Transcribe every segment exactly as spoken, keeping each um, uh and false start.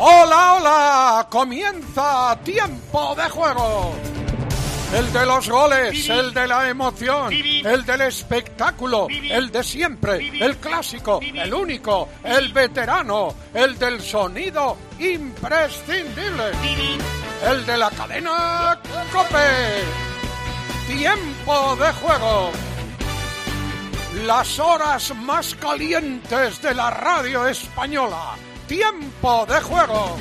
¡Hola, hola! ¡Comienza Tiempo de Juego! El de los goles, el de la emoción, el del espectáculo, el de siempre, el clásico, el único, el veterano, el del sonido imprescindible, el de la cadena COPE. Tiempo de Juego. Las horas más calientes de la radio española. Tiempo de Juego.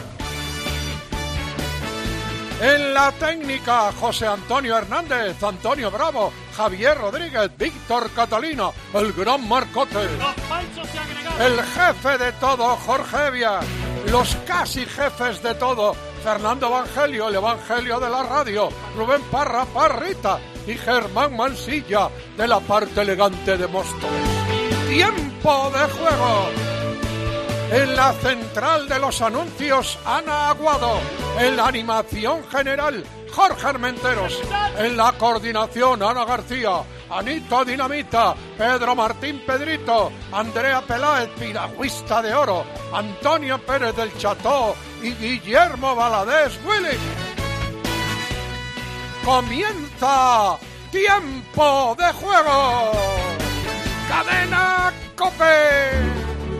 En la técnica, José Antonio Hernández, Antonio Bravo, Javier Rodríguez, Víctor Catalina, el gran Marcote. El jefe de todo, Jorge Evia. Los casi jefes de todo, Fernando Evangelio, el Evangelio de la radio, Rubén Parra, Parrita y Germán Mansilla, de la parte elegante de Móstoles. Tiempo de Juego. En la central de los anuncios, Ana Aguado. En la animación general, Jorge Armenteros. En la coordinación, Ana García, Anita Dinamita, Pedro Martín Pedrito, Andrea Peláez, piragüista de oro, Antonio Pérez del Cható y Guillermo Valadez Willy. Comienza Tiempo de Juego. Cadena COPE.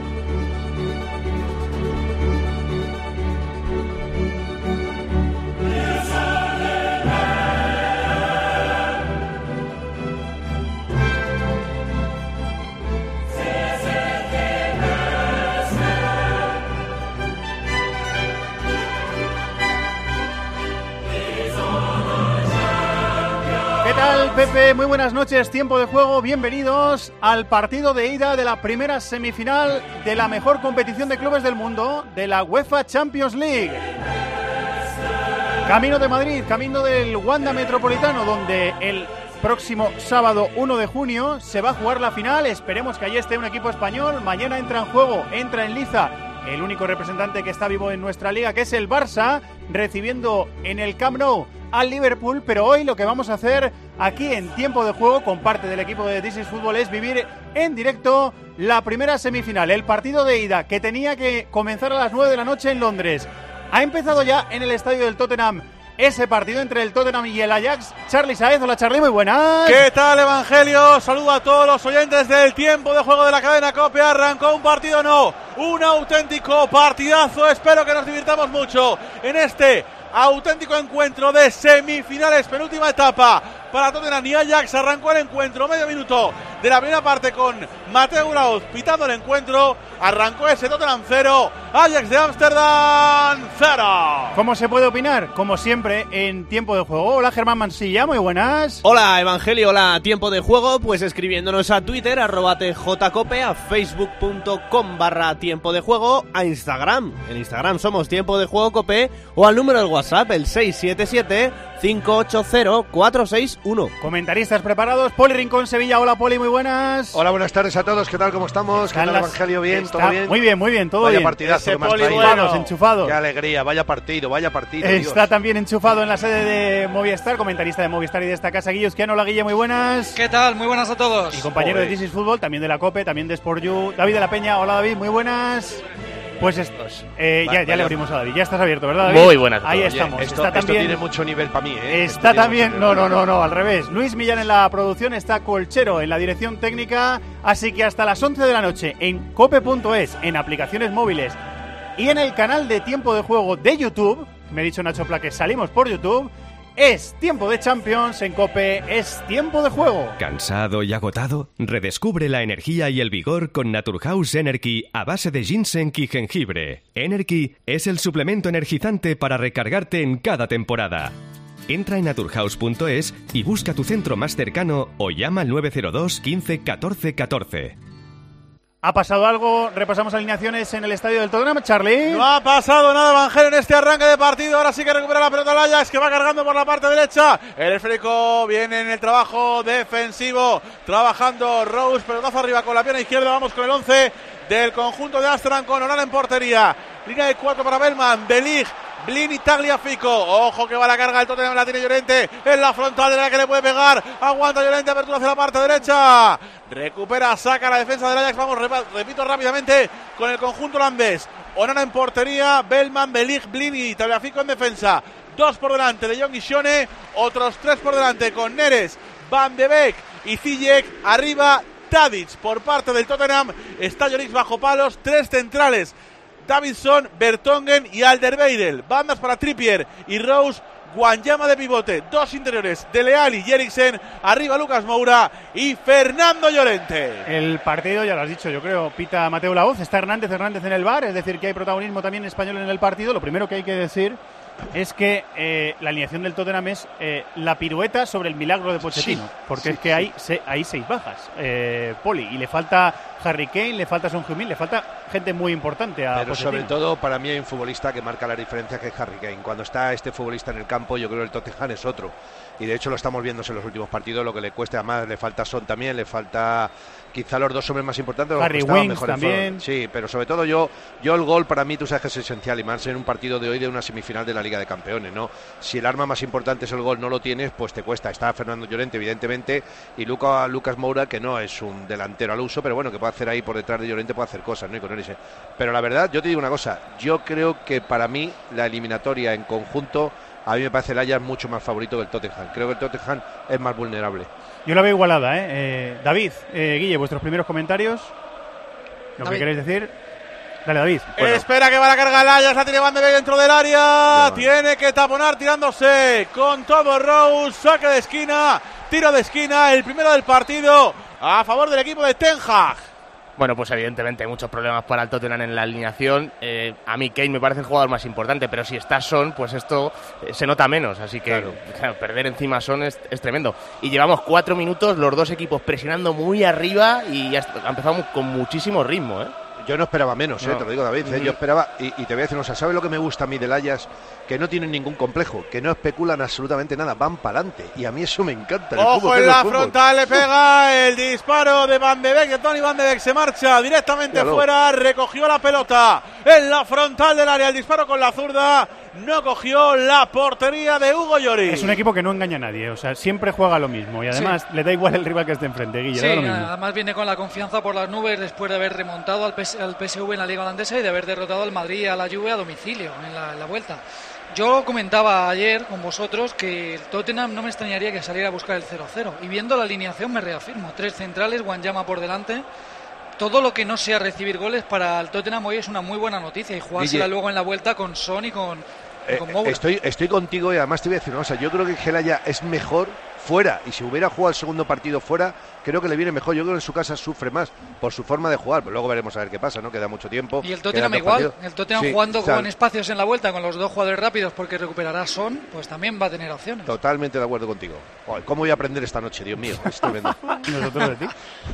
¿Qué tal, Pepe? Muy buenas noches, Tiempo de Juego, bienvenidos al partido de ida de la primera semifinal de la mejor competición de clubes del mundo, de la UEFA Champions League. Camino de Madrid, camino del Wanda Metropolitano, donde el próximo sábado uno de junio se va a jugar la final. Esperemos que allí esté un equipo español. Mañana entra en juego, entra en liza el único representante que está vivo en nuestra liga, que es el Barça, recibiendo en el Camp Nou al Liverpool. Pero hoy lo que vamos a hacer aquí en Tiempo de Juego con parte del equipo de This is Football es vivir en directo la primera semifinal, el partido de ida que tenía que comenzar a las nueve de la noche en Londres. Ha empezado ya en el estadio del Tottenham ese partido entre el Tottenham y el Ajax. Charly Saez, hola Charly, muy buenas. ¿Qué tal, Evangelio? Saludo a todos los oyentes del Tiempo de Juego de la cadena COPE. Arrancó un partido, no, un auténtico partidazo. Espero que nos divirtamos mucho en este auténtico encuentro de semifinales, penúltima etapa para Tottenham y Ajax. Arrancó el encuentro, medio minuto de la primera parte con Mateo Uraoz pitando el encuentro. Arrancó ese Tottenham cero, Ajax de Ámsterdam cero. ¿Cómo se puede opinar? Como siempre en Tiempo de Juego. Hola Germán Mansilla, muy buenas. Hola Evangelio, hola Tiempo de Juego. Pues escribiéndonos a Twitter, arroba tjcope, a facebook.com barra Tiempo de Juego, a Instagram. En Instagram somos Tiempo de Juego Cope, o al número del WhatsApp, el seis siete siete, cinco ocho cero, cuatro seis uno. Comentaristas preparados, Poli Rincón Sevilla. Hola Poli, muy buenas. Hola, buenas tardes a todos. ¿Qué tal? ¿Cómo estamos? ¿Qué tal, Evangelio? ¿Bien? Está... ¿Todo bien? Muy bien, muy bien, todo vaya bien. Partidazo, Poli, enchufados, enchufados. Qué alegría, vaya partido, vaya partido. Está Dios. También enchufado en la sede de Movistar, comentarista de Movistar y de esta casa, Guillo Esquiano. Hola Guille, muy buenas. ¿Qué tal? Muy buenas a todos. Y compañero Joder. de This is Football, también de la COPE, también de Sport You, David de la Peña. Hola David, muy buenas. Pues estos, eh, ya, ya le abrimos a David. Ya estás abierto, ¿verdad, David? Muy buenas. Ahí Oye, estamos. Esto, está esto también, tiene mucho nivel para mí, ¿eh? Está también, no, no, no, no, al revés. Luis Millán en la producción, está Colchero en la dirección técnica. Así que hasta las once de la noche en cope punto es, en aplicaciones móviles y en el canal de Tiempo de Juego de YouTube, me ha dicho Nacho Pla que salimos por YouTube. Es tiempo de Champions en COPE, es Tiempo de Juego. ¿Cansado y agotado? Redescubre la energía y el vigor con Naturhaus Energy a base de ginseng y jengibre. Energy es el suplemento energizante para recargarte en cada temporada. Entra en naturhaus punto es y busca tu centro más cercano o llama al nueve cero dos, quince, catorce, catorce. ¿Ha pasado algo? Repasamos alineaciones en el estadio del Tottenham, Charly. No ha pasado nada, Evangelio, en este arranque de partido. Ahora sí que recupera la pelota el Ajax, que va cargando por la parte derecha. El esférico viene en el trabajo defensivo, trabajando Rose, pelotazo arriba con la pierna izquierda. Vamos con el once del conjunto de Ámsterdam, con Onana en portería. Línea de cuatro para Bellman, De Ligt, Blin y Tagliafico. Ojo que va la carga del Tottenham, la tiene Llorente en la frontal de la que le puede pegar. Aguanta Llorente, apertura hacia la parte derecha. Recupera, saca la defensa del Ajax. Vamos, repito rápidamente con el conjunto holandés. Onana en portería, Bellman, Belig, Blin y Tagliafico en defensa. Dos por delante de Jong y Shone, otros tres por delante con Neres, Van de Beek y Ziyech. Arriba Tadic por parte del Tottenham. Está Lloris bajo palos, tres centrales, Davidson, Vertonghen y Alderweireld. Bandas para Trippier y Rose. Wanyama de pivote, dos interiores, Dele Alli y Eriksen, arriba Lucas Moura y Fernando Llorente. El partido, ya lo has dicho, yo creo, pita Mateo Laoz, está Hernández Hernández en el bar, es decir, que hay protagonismo también español en el partido. Lo primero que hay que decir es que eh, la alineación del Tottenham es eh, la pirueta sobre el milagro de Pochettino, sí, porque sí, es que sí. hay, se, hay seis bajas, eh, Poli, y le falta Harry Kane, le falta Son Heung-min, le falta gente muy importante a Pero Pochettino. Sobre todo, para mí hay un futbolista que marca la diferencia, que es Harry Kane. Cuando está este futbolista en el campo, yo creo que el Tottenham es otro. Y de hecho lo estamos viendo en los últimos partidos, lo que le cuesta, además le falta Son también, le falta quizá los dos hombres más importantes. Harry Winks también. Sí, pero sobre todo yo, yo el gol para mí, tú sabes que es esencial, y más en un partido de hoy de una semifinal de la Liga de Campeones, ¿no? Si el arma más importante es el gol, no lo tienes, pues te cuesta. Está Fernando Llorente, evidentemente, y Luca, Lucas Moura, que no es un delantero al uso, pero bueno, que puede hacer ahí por detrás de Llorente, puede hacer cosas, ¿no? Y con él, pero la verdad, yo te digo una cosa, yo creo que para mí la eliminatoria en conjunto, a mí me parece el Ajax mucho más favorito que el Tottenham. Creo que el Tottenham es más vulnerable. Yo la veo igualada, ¿eh? eh David, eh, Guille, vuestros primeros comentarios, lo David. que queréis decir. Dale, David. Bueno. Espera que va la carga el Ajax, la tiene Van de Beek dentro del área, no, tiene que taponar tirándose con todo Rose, saque de esquina, tiro de esquina, el primero del partido a favor del equipo de Ten Hag. Bueno, pues evidentemente hay muchos problemas para el Tottenham en la alineación. Eh, a mí Kane me parece el jugador más importante, pero si está Son, pues esto eh, se nota menos. Así que claro. Claro, perder encima a Son es, es tremendo. Y llevamos cuatro minutos, los dos equipos presionando muy arriba y ya empezamos con muchísimo ritmo, ¿eh? Yo no esperaba menos, no. eh, te lo digo, David. Eh, yo esperaba, y, y te voy a decir una cosa, ¿sabes lo que me gusta a mí del Ajax? Que no tienen ningún complejo, que no especulan absolutamente nada, van para adelante. Y a mí eso me encanta. El Ojo en la frontal, le pega el disparo de Van de Beek, de Tony Van de Beek, se marcha directamente claro. fuera, recogió la pelota en la frontal del área, el disparo con la zurda, no cogió la portería de Hugo Lloris. Es un equipo que no engaña a nadie, o sea, siempre juega lo mismo y además sí. le da igual el rival que esté enfrente, Guille. Sí, da lo mismo. Además viene con la confianza por las nubes después de haber remontado al, P S, al P S V en la Liga Holandesa y de haber derrotado al Madrid y a la Juve a domicilio en la, en la vuelta. Yo comentaba ayer con vosotros que el Tottenham no me extrañaría que saliera a buscar el cero cero y viendo la alineación me reafirmo, tres centrales, Wanyama por delante. Todo lo que no sea recibir goles para el Tottenham hoy es una muy buena noticia y jugársela Guille. luego en la vuelta con Son y con, eh, con Moura. Estoy, estoy contigo y además te voy a decir una cosa, yo creo que Gelaya es mejor fuera y si hubiera jugado el segundo partido fuera creo que le viene mejor. Yo creo que en su casa sufre más por su forma de jugar, pero luego veremos a ver qué pasa, ¿no? Queda mucho tiempo. Y el Tottenham igual, partidos. el Tottenham sí, jugando con espacios en la vuelta con los dos jugadores rápidos porque recuperará Son, pues también va a tener opciones. Totalmente de acuerdo contigo. ¿Cómo voy a aprender esta noche, Dios mío? Es tremendo. ¿Nosotros de ti?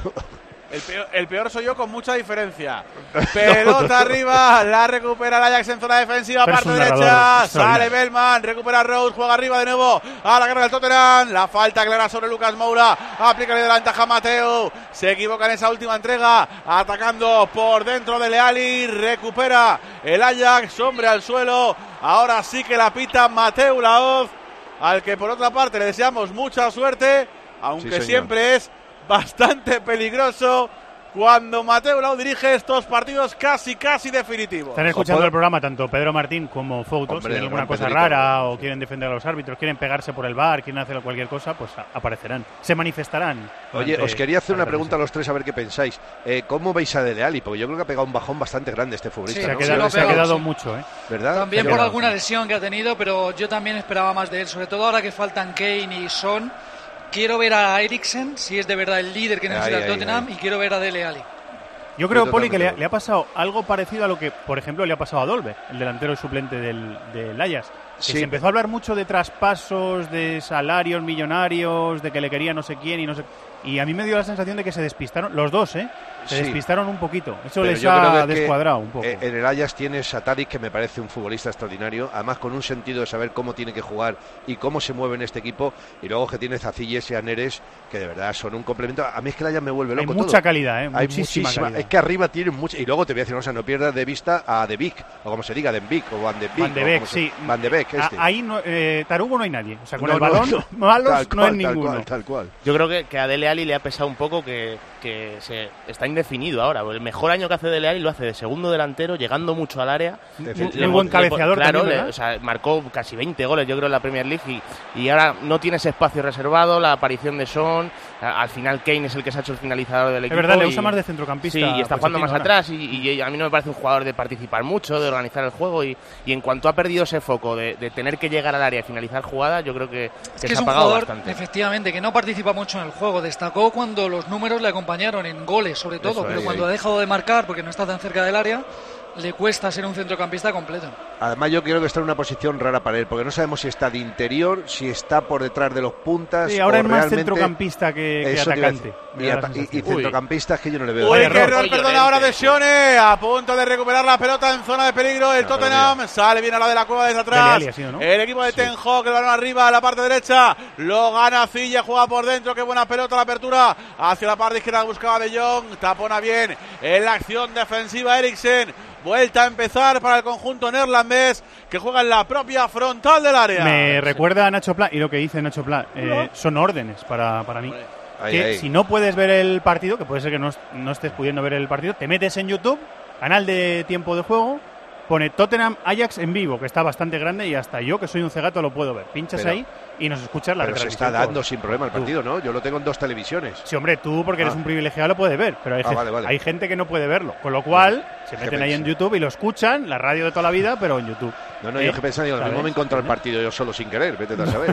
El peor, el peor soy yo con mucha diferencia. Pelota arriba, la recupera el Ajax en zona defensiva, pero parte derecha, sale Bellman, recupera Rose, juega arriba de nuevo a la carga del Tottenham, la falta clara sobre Lucas Moura, aplica la ventaja a Mateo, se equivoca en esa última entrega, atacando por dentro de Leali, recupera el Ajax, hombre al suelo, ahora sí que la pita Mateo Laoz, al que por otra parte le deseamos mucha suerte, aunque sí, siempre es bastante peligroso cuando Mateo Laoz dirige estos partidos casi, casi definitivos. Están escuchando el programa tanto Pedro Martín como Foutos. Si hay alguna cosa Pedrito, rara o quieren defender a los árbitros, quieren pegarse por el bar, quieren hacer cualquier cosa, pues aparecerán, se manifestarán. Oye, os quería hacer una pregunta a los tres a ver qué pensáis. Eh, ¿Cómo veis a Dele Alli? Porque yo creo que ha pegado un bajón bastante grande este futbolista. Sí, se, ¿no? ha quedado, sí, se ha quedado mucho, ¿eh? ¿Verdad? También por alguna lesión que ha tenido, pero yo también esperaba más de él, sobre todo ahora que faltan Kane y Son. Quiero ver a Eriksen, si es de verdad el líder que necesita ay, el Tottenham, ay, ay. y quiero ver a Dele Alli. Yo creo, Poli, que le ha, le ha pasado algo parecido a lo que, por ejemplo, le ha pasado a Dolbe, el delantero suplente del, del Ajax. Que sí. Se empezó a hablar mucho de traspasos, de salarios millonarios, de que le quería no sé quién y no sé... Y a mí me dio la sensación de que se despistaron, los dos, ¿eh? Se sí. despistaron un poquito. Eso pero les ha descuadrado un poco. En el Ajax tienes a Tadic, que me parece un futbolista extraordinario, además con un sentido de saber cómo tiene que jugar y cómo se mueve en este equipo. Y luego que tienes a Ziyech y a Neres, que de verdad son un complemento. A mí es que el Ajax me vuelve loco. Hay mucha todo. calidad, ¿eh? Hay muchísima, muchísima calidad. Es que arriba tienen mucha. Y luego te voy a decir una cosa, no pierdas de vista a De Beek, o como se diga, Den Beek, o Van de Beek. Van de Beek, sí. Van de Beek, este. Ahí no, eh, Tarugo no hay nadie. O sea, con no, el balón, no, malos tal no cual, es ninguno. Tal cual, tal cual. Yo creo que, que a Dele Dele Alli le ha pesado un poco que, que se está indefinido ahora. El mejor año que hace Dele Alli lo hace de segundo delantero, llegando mucho al área. Un buen cabeceador. Claro, también, le, o sea, marcó casi veinte goles, yo creo, en la Premier League y, y ahora no tiene ese espacio reservado. La aparición de Son, a, al final Kane es el que se ha hecho el finalizador del equipo. Es verdad, le y, usa más de centrocampista. Sí, y está jugando más ahora. atrás y, y a mí no me parece un jugador de participar mucho, de organizar el juego y, y en cuanto ha perdido ese foco de, de tener que llegar al área y finalizar jugadas, yo creo que, es que que se es ha un apagado jugador, bastante. efectivamente, que no participa mucho en el juego. Destacó cuando los números le acompañaron en goles, sobre todo, Eso pero es, cuando ahí. ha dejado de marcar porque no está tan cerca del área, le cuesta ser un centrocampista completo. Además yo creo que está en una posición rara para él, porque no sabemos si está de interior, si está por detrás de los puntas. Sí, ahora o es más realmente... centrocampista que, que Eso te iba a atacante. decir. Me Y, da la ata- y, y sensación. centrocampistas que yo no le veo. Uy, Vaya qué error. error, perdona ahora de Sione, a punto de recuperar la pelota en zona de peligro. El No, pero Tottenham mira. sale bien a la de la cueva desde Dele atrás. Alli ha sido, ¿no? El equipo de Ten Hag, el balón arriba a la parte derecha, lo gana Cille, juega por dentro, qué buena pelota, la apertura hacia la parte izquierda, buscaba De Jong, tapona bien en la acción defensiva Eriksen. Vuelta a empezar para el conjunto neerlandés que juega en la propia frontal del área. Me recuerda a Nacho Pla, y lo que dice Nacho Pla, eh, son órdenes para, para mí. Ahí, que ahí. si no puedes ver el partido, que puede ser que no, no estés pudiendo ver el partido, te metes en YouTube, canal de Tiempo de Juego, pone Tottenham Ajax en vivo, que está bastante grande y hasta yo, que soy un cegato, lo puedo ver. Pinchas Pero- ahí y nos escuchas la Pero se retransmisión. está dando por- sin problema el tú. partido, ¿no? Yo lo tengo en dos televisiones. Sí, hombre, tú porque eres Ah. un privilegiado lo puedes ver, pero hay, Ah, gen- vale, vale. hay gente que no puede verlo, con lo cual se ¿Qué meten ahí en pensé? YouTube y lo escuchan, la radio de toda la vida, pero en YouTube. No, no, ¿Eh? yo que pensaba, digo, lo ¿Sabes? mismo me encontré el partido yo solo sin querer, vete a saber.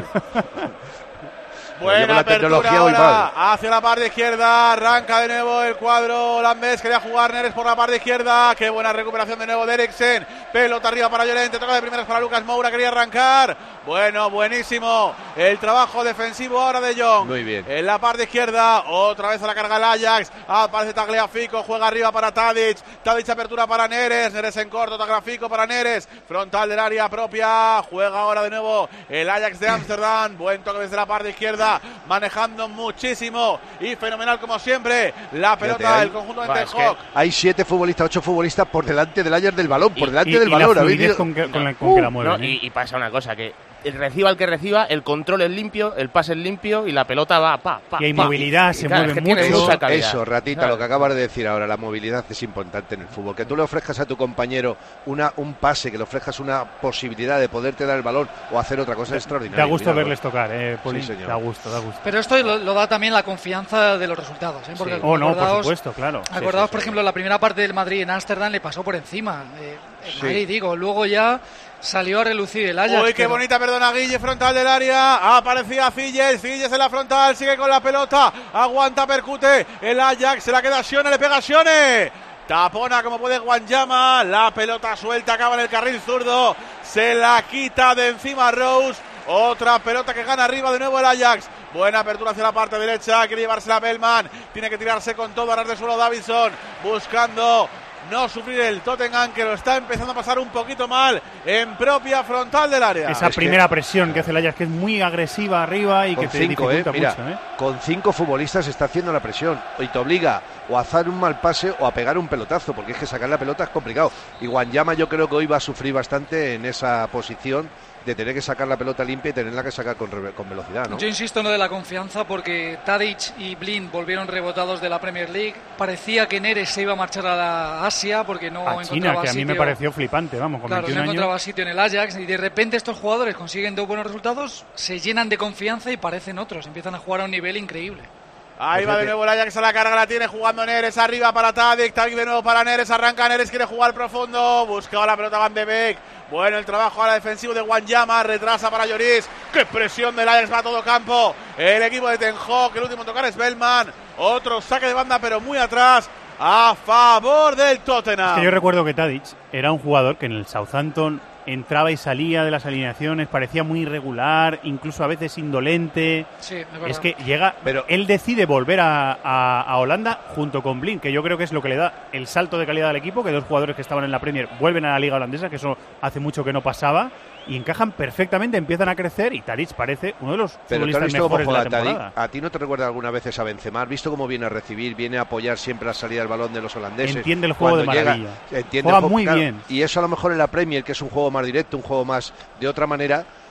Buena Yo con la apertura tecnología voy ahora mal. hacia la parte izquierda, arranca de nuevo el cuadro holandés, quería jugar Neres por la parte izquierda, qué buena recuperación de nuevo de Eriksen, pelota arriba para Llorente, toca de primeras para Lucas Moura, quería arrancar, bueno, buenísimo, el trabajo defensivo ahora de Jong. Muy bien. En la parte izquierda, otra vez a la carga el Ajax, aparece Tagliafico, juega arriba para Tadic, Tadic apertura para Neres, Neres en corto, Tagliafico para Neres, frontal del área propia, juega ahora de nuevo el Ajax de Ámsterdam, buen toque desde la parte izquierda, manejando muchísimo y fenomenal como siempre la pelota Fíjate, del hay- conjunto de Va, Ten es Hag. Hay siete futbolistas, ocho futbolistas por delante del Ajax del balón, por Y- delante Y, del y la balón. ¿habéis fluidez visto? con que, con la, con Uh, que la mueven. no, ¿eh? y, y pasa una cosa, que el reciba el que reciba, el control es limpio, el pase es limpio y la pelota va pa, pa, Y hay pa. movilidad, Y se claro, mueve es que tiene mucho. mucha calidad. Eso, ratita, ¿Sabes? lo que acabas de decir ahora, la movilidad es importante en el fútbol. Que tú le ofrezcas a tu compañero una, un pase, que le ofrezcas una posibilidad de poderte dar el balón o hacer otra cosa extraordinaria. Da gusto Mira, verles tocar, eh, Poli. Sí, señor. Da gusto, da gusto. Pero esto lo, lo da también la confianza de los resultados, ¿eh? Porque Sí. Oh, no, por acordaos- supuesto, claro. Acordaos, sí, por sí. ejemplo, la primera parte del Madrid en Ámsterdam le pasó por encima. Eh, el Sí. Madrid, digo, luego ya salió a relucir el Ajax. Uy, qué pero- bonita, perdona, Guille, frontal del área. Aparecía Cilles, Cilles en la frontal, sigue con la pelota. Aguanta, percute. El Ajax se la queda a Sione, le pega a Sione. Tapona como puede Wanyama. La pelota suelta, acaba en el carril zurdo. Se la quita de encima Rose. Otra pelota que gana arriba de nuevo el Ajax. Buena apertura hacia la parte derecha. Quiere llevársela Bellman. Tiene que tirarse con todo a ras de suelo Davidson. Buscando no sufrir el Tottenham, que lo está empezando a pasar un poquito mal en propia frontal del área. Esa Es que- primera presión que hace el Ajax, que es muy agresiva arriba y Con que te cinco, eh, dificulta mira, mucho. ¿eh? con cinco futbolistas está haciendo la presión y te obliga o a hacer un mal pase o a pegar un pelotazo, porque es que sacar la pelota es complicado. Y Wanyama yo creo que hoy va a sufrir bastante en esa posición de tener que sacar la pelota limpia y tenerla que sacar con, re- con velocidad, ¿no? Yo insisto en lo de la confianza porque Tadic y Blind volvieron rebotados de la Premier League. Parecía que Neres se iba a marchar a la Asia porque no A encontraba China, que a mí sitio. me pareció flipante, vamos, con Claro, no veintiún encontraba años. sitio en el Ajax y de repente estos jugadores consiguen dos buenos resultados, se llenan de confianza y parecen otros, empiezan a jugar a un nivel increíble. Ahí va de nuevo el Ajax a la carga, la tiene jugando Neres arriba para Tadic, Tadic de nuevo para Neres, arranca Neres, quiere jugar profundo, buscaba la pelota Van de Beek, bueno el trabajo ahora defensivo de Wanyama, retrasa para Lloris, qué presión del Ajax va a todo campo, el equipo de Ten Hag, el último en tocar es Bellman, otro saque de banda pero muy atrás, a favor del Tottenham. Es que yo recuerdo que Tadic era un jugador que en el Southampton entraba y salía de las alineaciones, parecía muy irregular, incluso a veces indolente. Sí, es verdad. Es que llega, Pero- él decide volver a, a- a Holanda junto con Blind, que yo creo que es lo que le da el salto de calidad al equipo, que dos jugadores que estaban en la Premier vuelven a la liga holandesa, que eso hace mucho que no pasaba, y encajan perfectamente, empiezan a crecer, y Tadic parece uno de los Pero tú has futbolistas visto cómo mejores de la juega Tadic. temporada. ¿A ti no te recuerda algunas veces a Benzema? ¿Has visto cómo viene a recibir, viene a apoyar siempre la salida del balón de los holandeses? Entiende el juego Cuando de llega, maravilla. entiende Juega el juego, muy claro, bien. Y eso a lo mejor en la Premier, que es un juego más directo, un juego más de otra manera,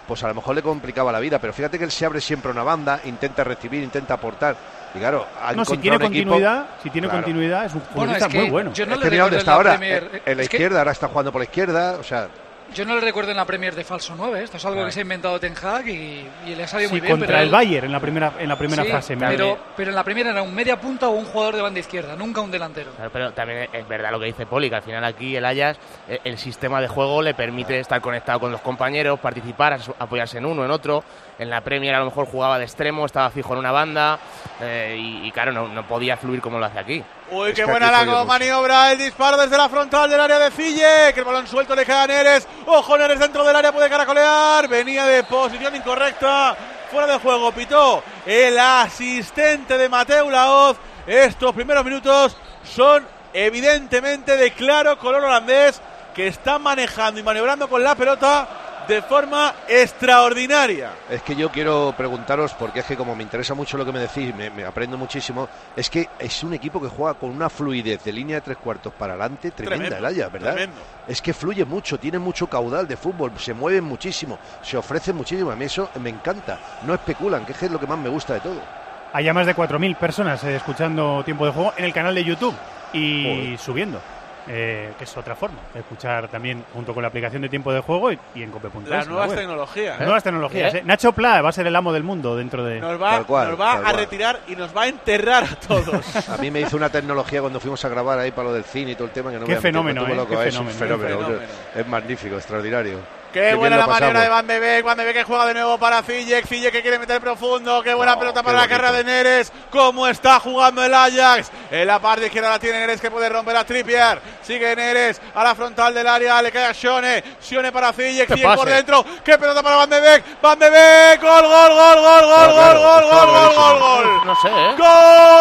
pues a lo mejor le complicaba la vida, pero fíjate que él se abre siempre una banda, intenta recibir, intenta aportar, y claro, no, si tiene continuidad, equipo, si tiene claro. continuidad es un futbolista bueno, es muy bueno. Yo no es que mira dónde está ahora, Premier, en la izquierda, que... ahora está jugando por la izquierda, o sea... Yo no le recuerdo en la Premier de falso nueve, esto es algo claro. que se ha inventado Ten Hag y, y le ha salido sí, muy bien. Contra pero el él... Bayern en la primera, en la primera sí, fase. Pero, pero en la primera era un media punta o un jugador de banda izquierda, nunca un delantero. Claro, pero también es verdad lo que dice Poli, que al final aquí el Ajax, el sistema de juego le permite estar conectado con los compañeros, participar, apoyarse en uno, en otro. En la Premier a lo mejor jugaba de extremo, estaba fijo en una banda eh, y, y claro, no, no podía fluir como lo hace aquí. Uy, es qué buena la maniobra, el disparo desde la frontal del área de Fille, que el balón suelto le queda a Neres, ojo Neres dentro del área, puede caracolear, venía de posición incorrecta, fuera de juego, pitó el asistente de Mateu Laoz. Estos primeros minutos son evidentemente de claro color holandés, que está manejando y maniobrando con la pelota de forma extraordinaria. Es que yo quiero preguntaros, porque es que como me interesa mucho lo que me decís, me, me aprendo muchísimo, es que es un equipo que juega con una fluidez de línea de tres cuartos para adelante tremenda, tremendo, el Ajax, ¿verdad? Tremendo. Es que fluye mucho, tiene mucho caudal de fútbol, se mueven muchísimo, se ofrecen muchísimo, a mí eso me encanta, no especulan, que es lo que más me gusta de todo. Hay ya más de cuatro mil personas eh, escuchando Tiempo de Juego en el canal de YouTube y Joder. subiendo. Eh, que es otra forma de escuchar también junto con la aplicación de Tiempo de Juego y, y en cope punto es. Las nuevas la tecnologías. ¿eh? Nuevas tecnologías. ¿Eh? ¿Eh? Nacho Pla va a ser el amo del mundo dentro de... Nos va, cual, nos va a cual. retirar y nos va a enterrar a todos. A mí me hizo una tecnología cuando fuimos a grabar ahí para lo del cine y todo el tema que no Qué me fenómeno, meter, eh, qué es fenómeno, un fenómeno, fenómeno. Es magnífico, extraordinario. Qué, qué buena la maniobra de Van de Beek, Van de Beek que juega de nuevo para Ziyech, Ziyech que quiere meter profundo, qué buena no, pelota para la carrera de Neres, cómo está jugando el Ajax, en la parte izquierda la tiene Neres que puede romper a Trippier, sigue Neres a la frontal del área, le cae a Sione, Sione para Ziyech, Ziyech por dentro, qué pelota para Van de Beek, Van de Beek, gol, gol, gol, gol, gol, gol, gol, gol, gol, gol, gol, gol, no sé, ¿eh? ¡Gol!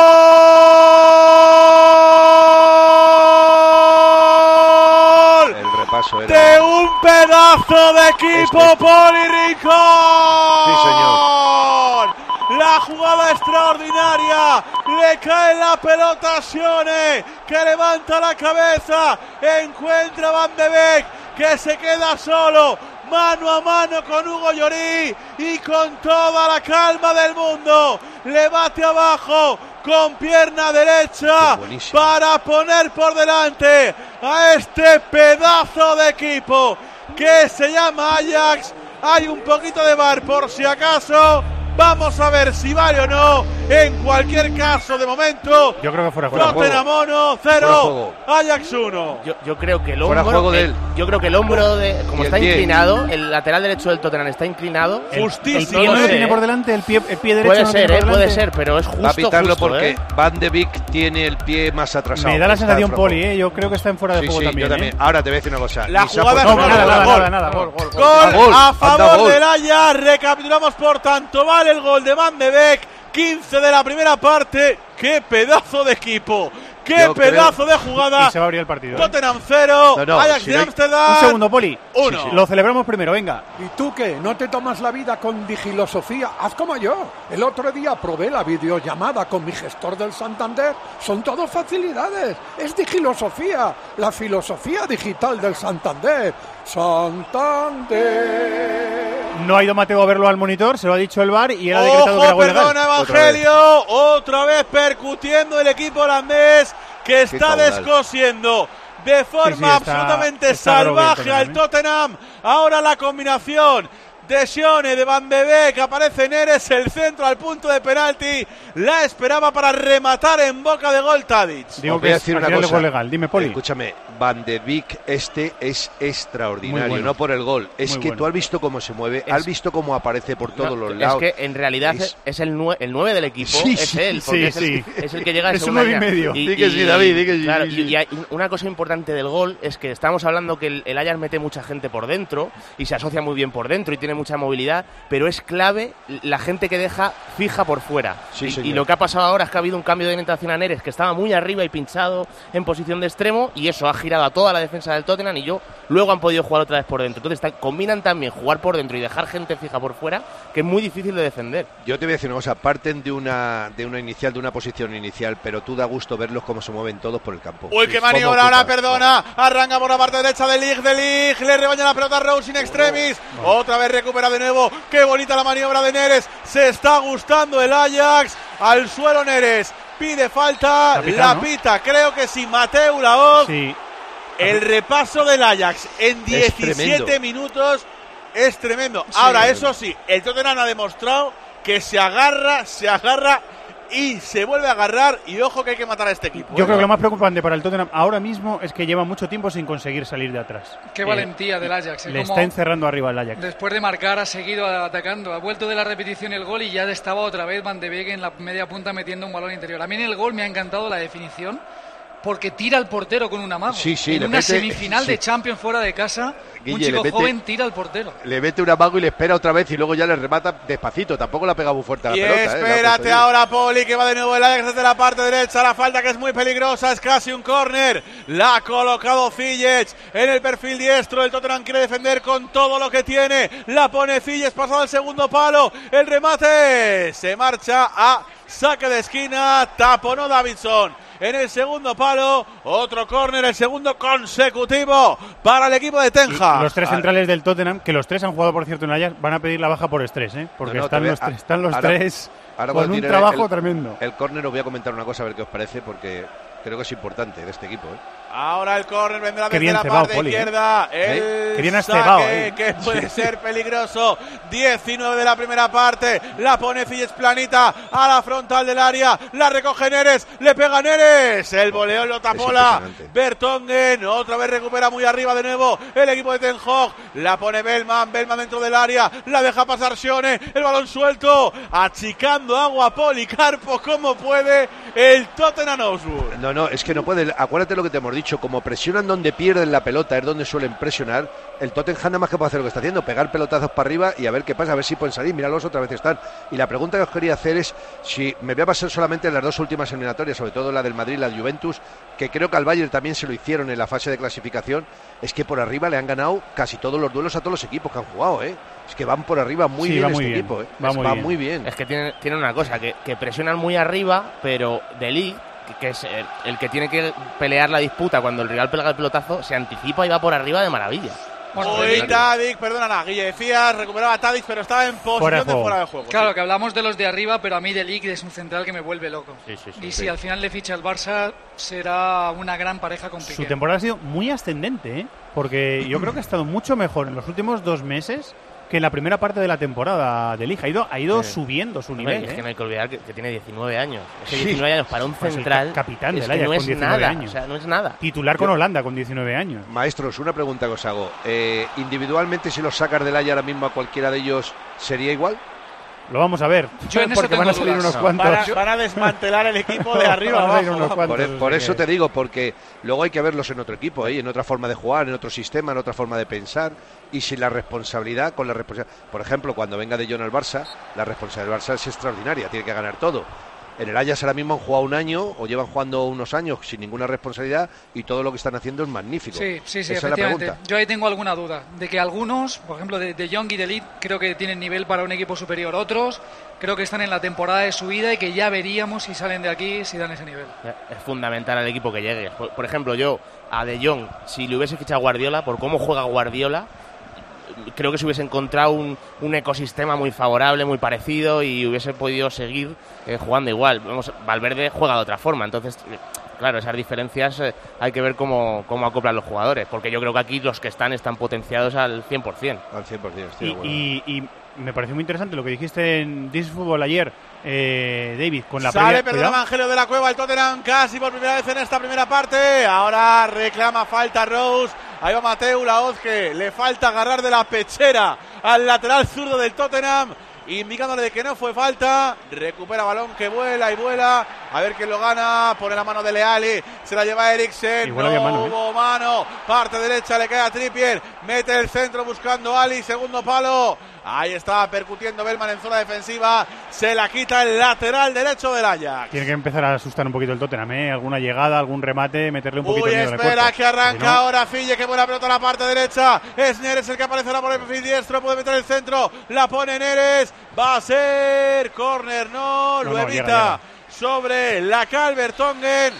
De un pedazo de equipo, es que... Poli Rincón. Sí, señor. La jugada extraordinaria. Le cae la pelota a Sione, que levanta la cabeza. Encuentra a Van de Beek, que se queda solo, mano a mano con Hugo Lloris y con toda la calma del mundo. Le bate abajo con pierna derecha para poner por delante a este pedazo de equipo que se llama Ajax. Hay un poquito de V A R por si acaso. Vamos a ver si vale o no. En cualquier caso, de momento, yo creo que fuera juego. Tottenham uno, cero, Ajax uno. Yo, yo creo que el hombro, juego de él. Yo creo que el hombro de, como está pie. inclinado, el lateral derecho del Tottenham está inclinado. Justísimo. El pie no lo tiene por delante, el pie, el pie derecho. Puede no ser, eh, puede ser, pero es justo. Va a pitarlo justo, porque ¿eh? Van de Beek tiene el pie más atrasado. Me da la sensación, Poli, ¿eh? Yo creo que está en fuera de sí, juego sí, también. Yo también. ¿eh? Ahora te voy a decir una cosa. La jugada no, nada, nada, nada, nada. Gol, gol, gol, gol, gol a favor del Ajax. Recapitulamos por tanto. Vale el gol de Van de Beek. quince de la primera parte. ¡Qué pedazo de equipo! ¡Qué Yo pedazo creo... de jugada! Y se va a abrir el partido. Tottenham cero, no, no, Ajax si de no... Ámsterdam. Un segundo, Poli. Uno. Sí, sí. Lo celebramos primero, venga. ¿Y tú qué? ¿No te tomas la vida con digilosofía? Haz como yo. El otro día probé la videollamada con mi gestor del Santander. Son todo facilidades. Es digilosofía. La filosofía digital del Santander. Santander. No ha ido Mateo a verlo al monitor, se lo ha dicho el V A R y él ha decretado que era gol legal. Perdona, Evangelio. Otra vez. Otra vez percutiendo el equipo holandés que está descosiendo de forma sí, sí, está, absolutamente está salvaje al Tottenham. Ahora la combinación de Sione, de Van de Beek, aparece Neres, el centro al punto de penalti, la esperaba para rematar en boca de gol Tadic. Digo que es una cosa legal. Dime, Poli. Escúchame, Van de Beek este es extraordinario, bueno. No por el gol, es Muy que bueno. Tú has visto cómo se mueve, es, has visto cómo aparece por todos no, los lados. Es que en realidad es, es el, nueve, el nueve del equipo, sí, es él, porque sí, es, el, es el que llega a es un nueve y medio. Y, di que sí, David, di que sí. Claro, sí, sí. Y, y hay una cosa importante del gol es que estamos hablando que el, el Ajax mete mucha gente por dentro y se asocia muy bien por dentro y tiene mucha movilidad, pero es clave la gente que deja fija por fuera. Sí, y, y lo que ha pasado ahora es que ha habido un cambio de orientación a Neres, que estaba muy arriba y pinchado en posición de extremo, y eso ha girado a toda la defensa del Tottenham, y yo luego han podido jugar otra vez por dentro. Entonces está, combinan también jugar por dentro y dejar gente fija por fuera, que es muy difícil de defender. Yo te voy a decir una cosa, parten de una de una inicial, de una posición inicial, pero tú da gusto verlos cómo se mueven todos por el campo. Uy, qué maniobra ahora, perdona, arranca por la parte derecha de Lig, de Lig, le rebaña la pelota a Rose in extremis, no, no. Otra vez recupera de nuevo, qué bonita la maniobra de Neres, se está gustando el Ajax, al suelo Neres, pide falta, Capitán, la ¿no? pita, creo que sí, Mateu Laoz, sí. El repaso del Ajax en diecisiete minutos es tremendo. Sí, Ahora, eso sí, el Tottenham ha demostrado que se agarra, se agarra y se vuelve a agarrar, y ojo que hay que matar a este equipo. Yo ¿eh? creo que lo más preocupante para el Tottenham ahora mismo es que lleva mucho tiempo sin conseguir salir de atrás. Qué eh, valentía del Ajax. Le está encerrando arriba el Ajax. Después de marcar ha seguido atacando, ha vuelto de la repetición el gol y ya estaba otra vez Van de Beek en la media punta metiendo un balón interior. A mí en el gol me ha encantado la definición, porque tira al portero con un amago. Sí, sí, en una mete, semifinal sí. de Champions fuera de casa, Guille, un chico mete, joven tira al portero. Le mete un amago y le espera otra vez y luego ya le remata despacito. Tampoco la pega muy fuerte a la y pelota. Espérate eh, ahora, Poli, que va de nuevo el Ajax desde la parte derecha. La falta que es muy peligrosa, es casi un córner. La ha colocado Ziyech en el perfil diestro. El Tottenham quiere defender con todo lo que tiene. La pone Ziyech, pasado al segundo palo. El remate se marcha a saque de esquina. Taponó Davidson. En el segundo palo, otro córner, el segundo consecutivo para el equipo de Ten Hag. Los tres centrales del Tottenham, que los tres han jugado, por cierto, en Ajax, van a pedir la baja por estrés, ¿eh? Porque no, no, están, los, a, están los ahora, tres ahora con un trabajo el, tremendo. El córner, os voy a comentar una cosa, a ver qué os parece, porque creo que es importante de este equipo, ¿eh? Ahora el córner vendrá desde la parte Poli, izquierda. ¿eh? El Qué bien has saque cebado, ¿eh? que puede ser peligroso. diecinueve de la primera parte. La pone Ziyech planita a la frontal del área. La recoge Neres. Le pega Neres. El voleo lo tapó la Vertonghen. Otra vez recupera muy arriba de nuevo el equipo de Ten Hag. La pone Bellman. Bellman dentro del área. La deja pasar Sione. El balón suelto. Achicando agua Policarpo como puede el Tottenham Hotspur. No, no, es que no puede. Acuérdate lo que te hemos dicho. Como presionan donde pierden la pelota, es donde suelen presionar. El Tottenham nada más que puede hacer lo que está haciendo, pegar pelotazos para arriba y a ver qué pasa, a ver si pueden salir. Míralos, otra vez están. Y la pregunta que os quería hacer es si me voy a pasar solamente en las dos últimas eliminatorias, sobre todo la del Madrid y la de Juventus, que creo que al Bayern también se lo hicieron en la fase de clasificación. Es que por arriba le han ganado casi todos los duelos a todos los equipos que han jugado, ¿eh? Es que van por arriba muy sí, bien muy este bien. equipo, ¿eh? Va, es, muy, va bien. muy bien. Es que tienen, tienen una cosa, que, que presionan muy arriba, pero De Ligt, que, que es el, el que tiene que pelear la disputa cuando el rival pega el pelotazo, se anticipa y va por arriba de maravilla. Bueno, Hoy Tadic, perdona, Guille, decías, recuperaba a Tadic, pero estaba en posición fuera de, de fuera de juego. Claro, sí. que hablamos de los de arriba, pero a mí De Ligt es un central que me vuelve loco. Sí, sí, sí, y sí. si al final le ficha el Barça, será una gran pareja con Piqué. Su temporada ha sido muy ascendente, ¿eh? Porque yo creo que ha estado mucho mejor en los últimos dos meses que en la primera parte de la temporada de Liga. Ha ido, ha ido sí. subiendo su nivel. Hombre, es ¿eh? que no hay que olvidar que, que tiene diecinueve años. Es que diecinueve sí. años para un central. Pues capitán es del Ajax no con diecinueve nada, años. O sea, no es nada. Titular con Yo, Holanda con diecinueve años. Maestros, una pregunta que os hago. Eh, individualmente, si los sacas del Ajax ahora mismo a cualquiera de ellos, ¿sería igual? Lo vamos a ver. Yo en eso porque van a salir dudas. unos cuantos. Van a, van a desmantelar el equipo de arriba abajo. Unos cuantos, por por eso te digo, porque luego hay que verlos en otro equipo, ¿eh? En otra forma de jugar, en otro sistema, en otra forma de pensar. Y si la responsabilidad con la responsabilidad. Por ejemplo, cuando venga De Jong al Barça, la responsabilidad del Barça es extraordinaria, tiene que ganar todo. En el Ajax ahora mismo han jugado un año o llevan jugando unos años sin ninguna responsabilidad y todo lo que están haciendo es magnífico. Sí, sí, sí, Esa efectivamente. Es la pregunta. Yo ahí tengo alguna duda de que algunos, por ejemplo, de, de Jong y de Ligt, creo que tienen nivel para un equipo superior. Otros creo que están en la temporada de su vida y que ya veríamos si salen de aquí, si dan ese nivel. Es fundamental al equipo que llegue. Por, por ejemplo, yo a De Jong, si le hubiese fichado Guardiola, por cómo juega Guardiola, creo que se hubiese encontrado un, un ecosistema muy favorable, muy parecido y hubiese podido seguir eh, jugando igual. Vamos, Valverde juega de otra forma, entonces, claro, esas diferencias eh, hay que ver cómo, cómo acoplan los jugadores, porque yo creo que aquí los que están están potenciados al cien por ciento. Al cien por ciento, estoy y, de acuerdo. y, y me pareció muy interesante lo que dijiste en This Football ayer, eh, David, con la Sale, previa... perdón, Evangelio de la Cueva, el Tottenham casi por primera vez en esta primera parte. Ahora reclama falta Rose. Ahí va Mateu Laoz, que le falta agarrar de la pechera al lateral zurdo del Tottenham, indicándole de que no fue falta. Recupera balón que vuela y vuela. A ver quién lo gana. Pone la mano de Leali. Se la lleva Eriksen. No mano, hubo ¿eh? mano. Parte derecha, le cae a Trippier. Mete el centro buscando a Ali. Segundo palo. Ahí está percutiendo Bellman en zona defensiva. Se la quita el lateral derecho del Ajax. Tiene que empezar a asustar un poquito el Tottenham, ¿eh? Alguna llegada, algún remate, meterle un poquito Uy, de miedo espera al que arranca si no... ahora Fille, que buena pelota a la parte derecha. Es Neres el que aparece ahora por el perfil diestro. Puede meter el centro. La pone Neres. Va a ser córner, no, no, lo no, evita llega, llega. sobre la Calvert-Tongen.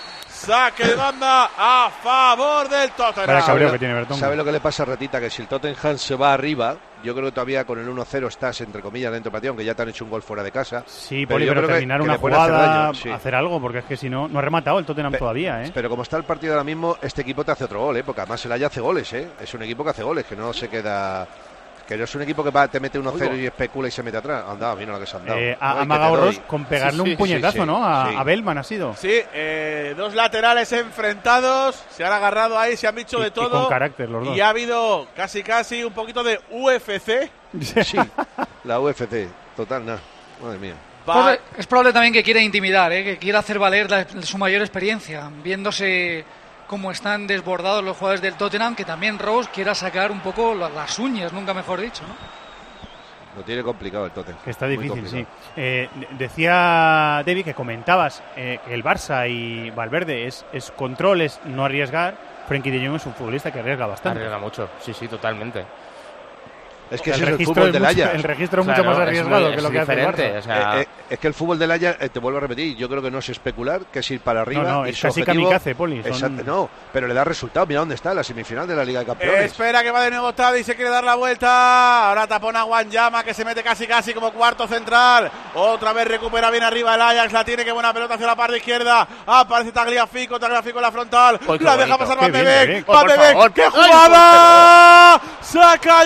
saque de banda a favor del Tottenham. ¿Sabe lo, que tiene ¿Sabe lo que le pasa a Ratita? Que si el Tottenham se va arriba, yo creo que todavía con el uno cero estás, entre comillas, dentro del partido, aunque ya te han hecho un gol fuera de casa. Sí, Poli, pero, pero terminar que, una que jugada, hacer, sí. hacer algo, porque es que si no, no ha rematado el Tottenham Pe todavía, ¿eh? Pero como está el partido ahora mismo, este equipo te hace otro gol, ¿eh? Porque además el Ajax hace goles, ¿eh? Es un equipo que hace goles, que no se queda... Que no es un equipo que va, te mete uno cero y especula y se mete atrás. Anda, mira lo que se han dado. Eh, ha amagado Ross con pegarle sí, sí, un puñetazo, sí, sí, ¿no? A, sí. a Bellman ha sido. Sí, eh, dos laterales enfrentados. Se han agarrado ahí, se han dicho y, de todo. Y con carácter los dos. Y ha habido casi casi un poquito de U F C. Sí, la U F C. Total, nada. Madre mía. Va. Es probable también que quiera intimidar, ¿eh? Que quiera hacer valer la, su mayor experiencia. Viéndose cómo están desbordados los jugadores del Tottenham, que también Rose quiera sacar un poco las uñas, nunca mejor dicho, ¿no? Lo tiene complicado el Tottenham. Que está difícil, sí. Eh, decía David que comentabas eh, que el Barça y Valverde es, es control, es no arriesgar. Frenkie de Jong es un futbolista que arriesga bastante. Arriesga mucho, sí, sí, totalmente. Es que o sea, ese el es el fútbol del Ajax. El registro es claro, mucho más arriesgado es muy, que lo es que hace el Barça. O sea... eh, eh, es que el fútbol del Ajax, eh, te vuelvo a repetir, yo creo que no es especular, que es ir para arriba. No, no, y es su casi objetivo, kamikaze, Poli. Son... Exacto, no, pero le da resultado. Mira dónde está, la semifinal de la Liga de Campeones. Eh, espera que va de nuevo Tadi, se quiere dar la vuelta. Ahora tapona a Wanyama, que se mete casi casi como cuarto central. Otra vez recupera bien arriba el Ajax, la tiene, que buena pelota hacia la parte izquierda. Aparece Tagliafico, Tagliafico en la frontal. Oy, la deja bonito. pasar Qué Van de Beek. Por Van de favor, Beek, ¡qué ay, jugada! ¡Saca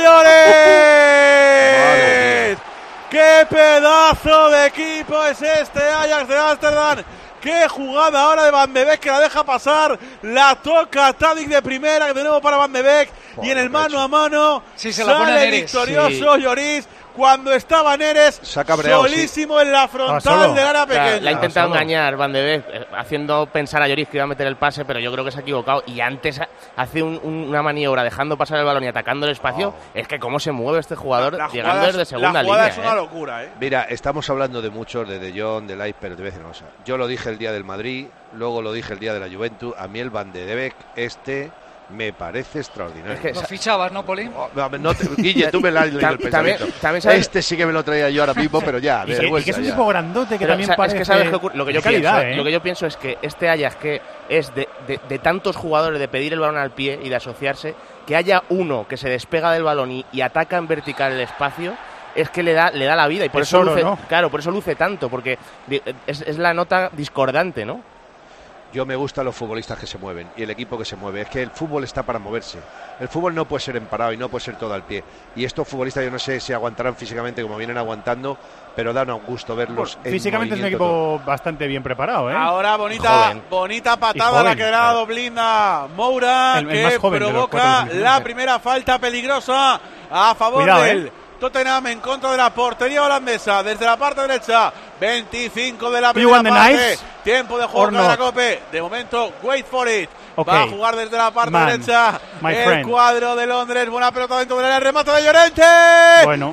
Lloret! ¡Qué pedazo de equipo es este Ajax de Ámsterdam! ¡Qué jugada ahora de Van de Beek, que la deja pasar! La toca Tadic de primera, de nuevo para Van de Beek. Y en el mano a mano sí, se la sale victorioso sí. Lloris. Cuando estaba Neres solísimo sí. en la frontal del área pequeña. O sea, la ha intentado engañar Van de Beek, eh, haciendo pensar a Lloris que iba a meter el pase, pero yo creo que se ha equivocado. Y antes hace un, un, una maniobra dejando pasar el balón y atacando el espacio. Oh. Es que cómo se mueve este jugador la, la llegando desde segunda línea. La jugada es una eh. locura, ¿eh? Mira, estamos hablando de muchos, de De Jong, de Leipzig, pero te voy a decir una cosa. Yo lo dije el día del Madrid, luego lo dije el día de la Juventus. A mí el Van de Beek, este... me parece extraordinario. Es que lo fichabas, ¿no, Poli? Oh, no te, Guille, tú me la has leído el pensamiento. También, también sabes... Este sí que me lo traía yo ahora mismo, pero ya. Y, que, y que es un ya. tipo grandote que pero, también o sea, parece... Es que sabes que lo que yo calidad, pienso, ¿eh? Lo que yo pienso es que este Ajax, que es de, de, de tantos jugadores, de pedir el balón al pie y de asociarse, que haya uno que se despega del balón y, y ataca en vertical el espacio, es que le da, le da la vida. Y por eso, eso luce, ¿no? Claro, por eso luce tanto, porque es, es la nota discordante, ¿no? Yo me gustan los futbolistas que se mueven y el equipo que se mueve. Es que el fútbol está para moverse. El fútbol no puede ser emparado y no puede ser todo al pie. Y estos futbolistas yo no sé si aguantarán físicamente como vienen aguantando, pero dan un gusto verlos. Pues, físicamente es un equipo todo. bastante bien preparado, ¿eh? Ahora bonita, bonita patada la que le ha dado Blinda Moura, el, el que provoca la primera falta peligrosa a favor Cuidado, del eh. Tottenham en contra de la portería holandesa. Desde la parte derecha, veinticinco de la primera parte. Tiempo de juego para la Cope. De momento, wait for it. Okay. Va a jugar desde la parte Man, derecha el friend. cuadro de Londres. Buena pelota dentro del área. Remate de Llorente. Bueno.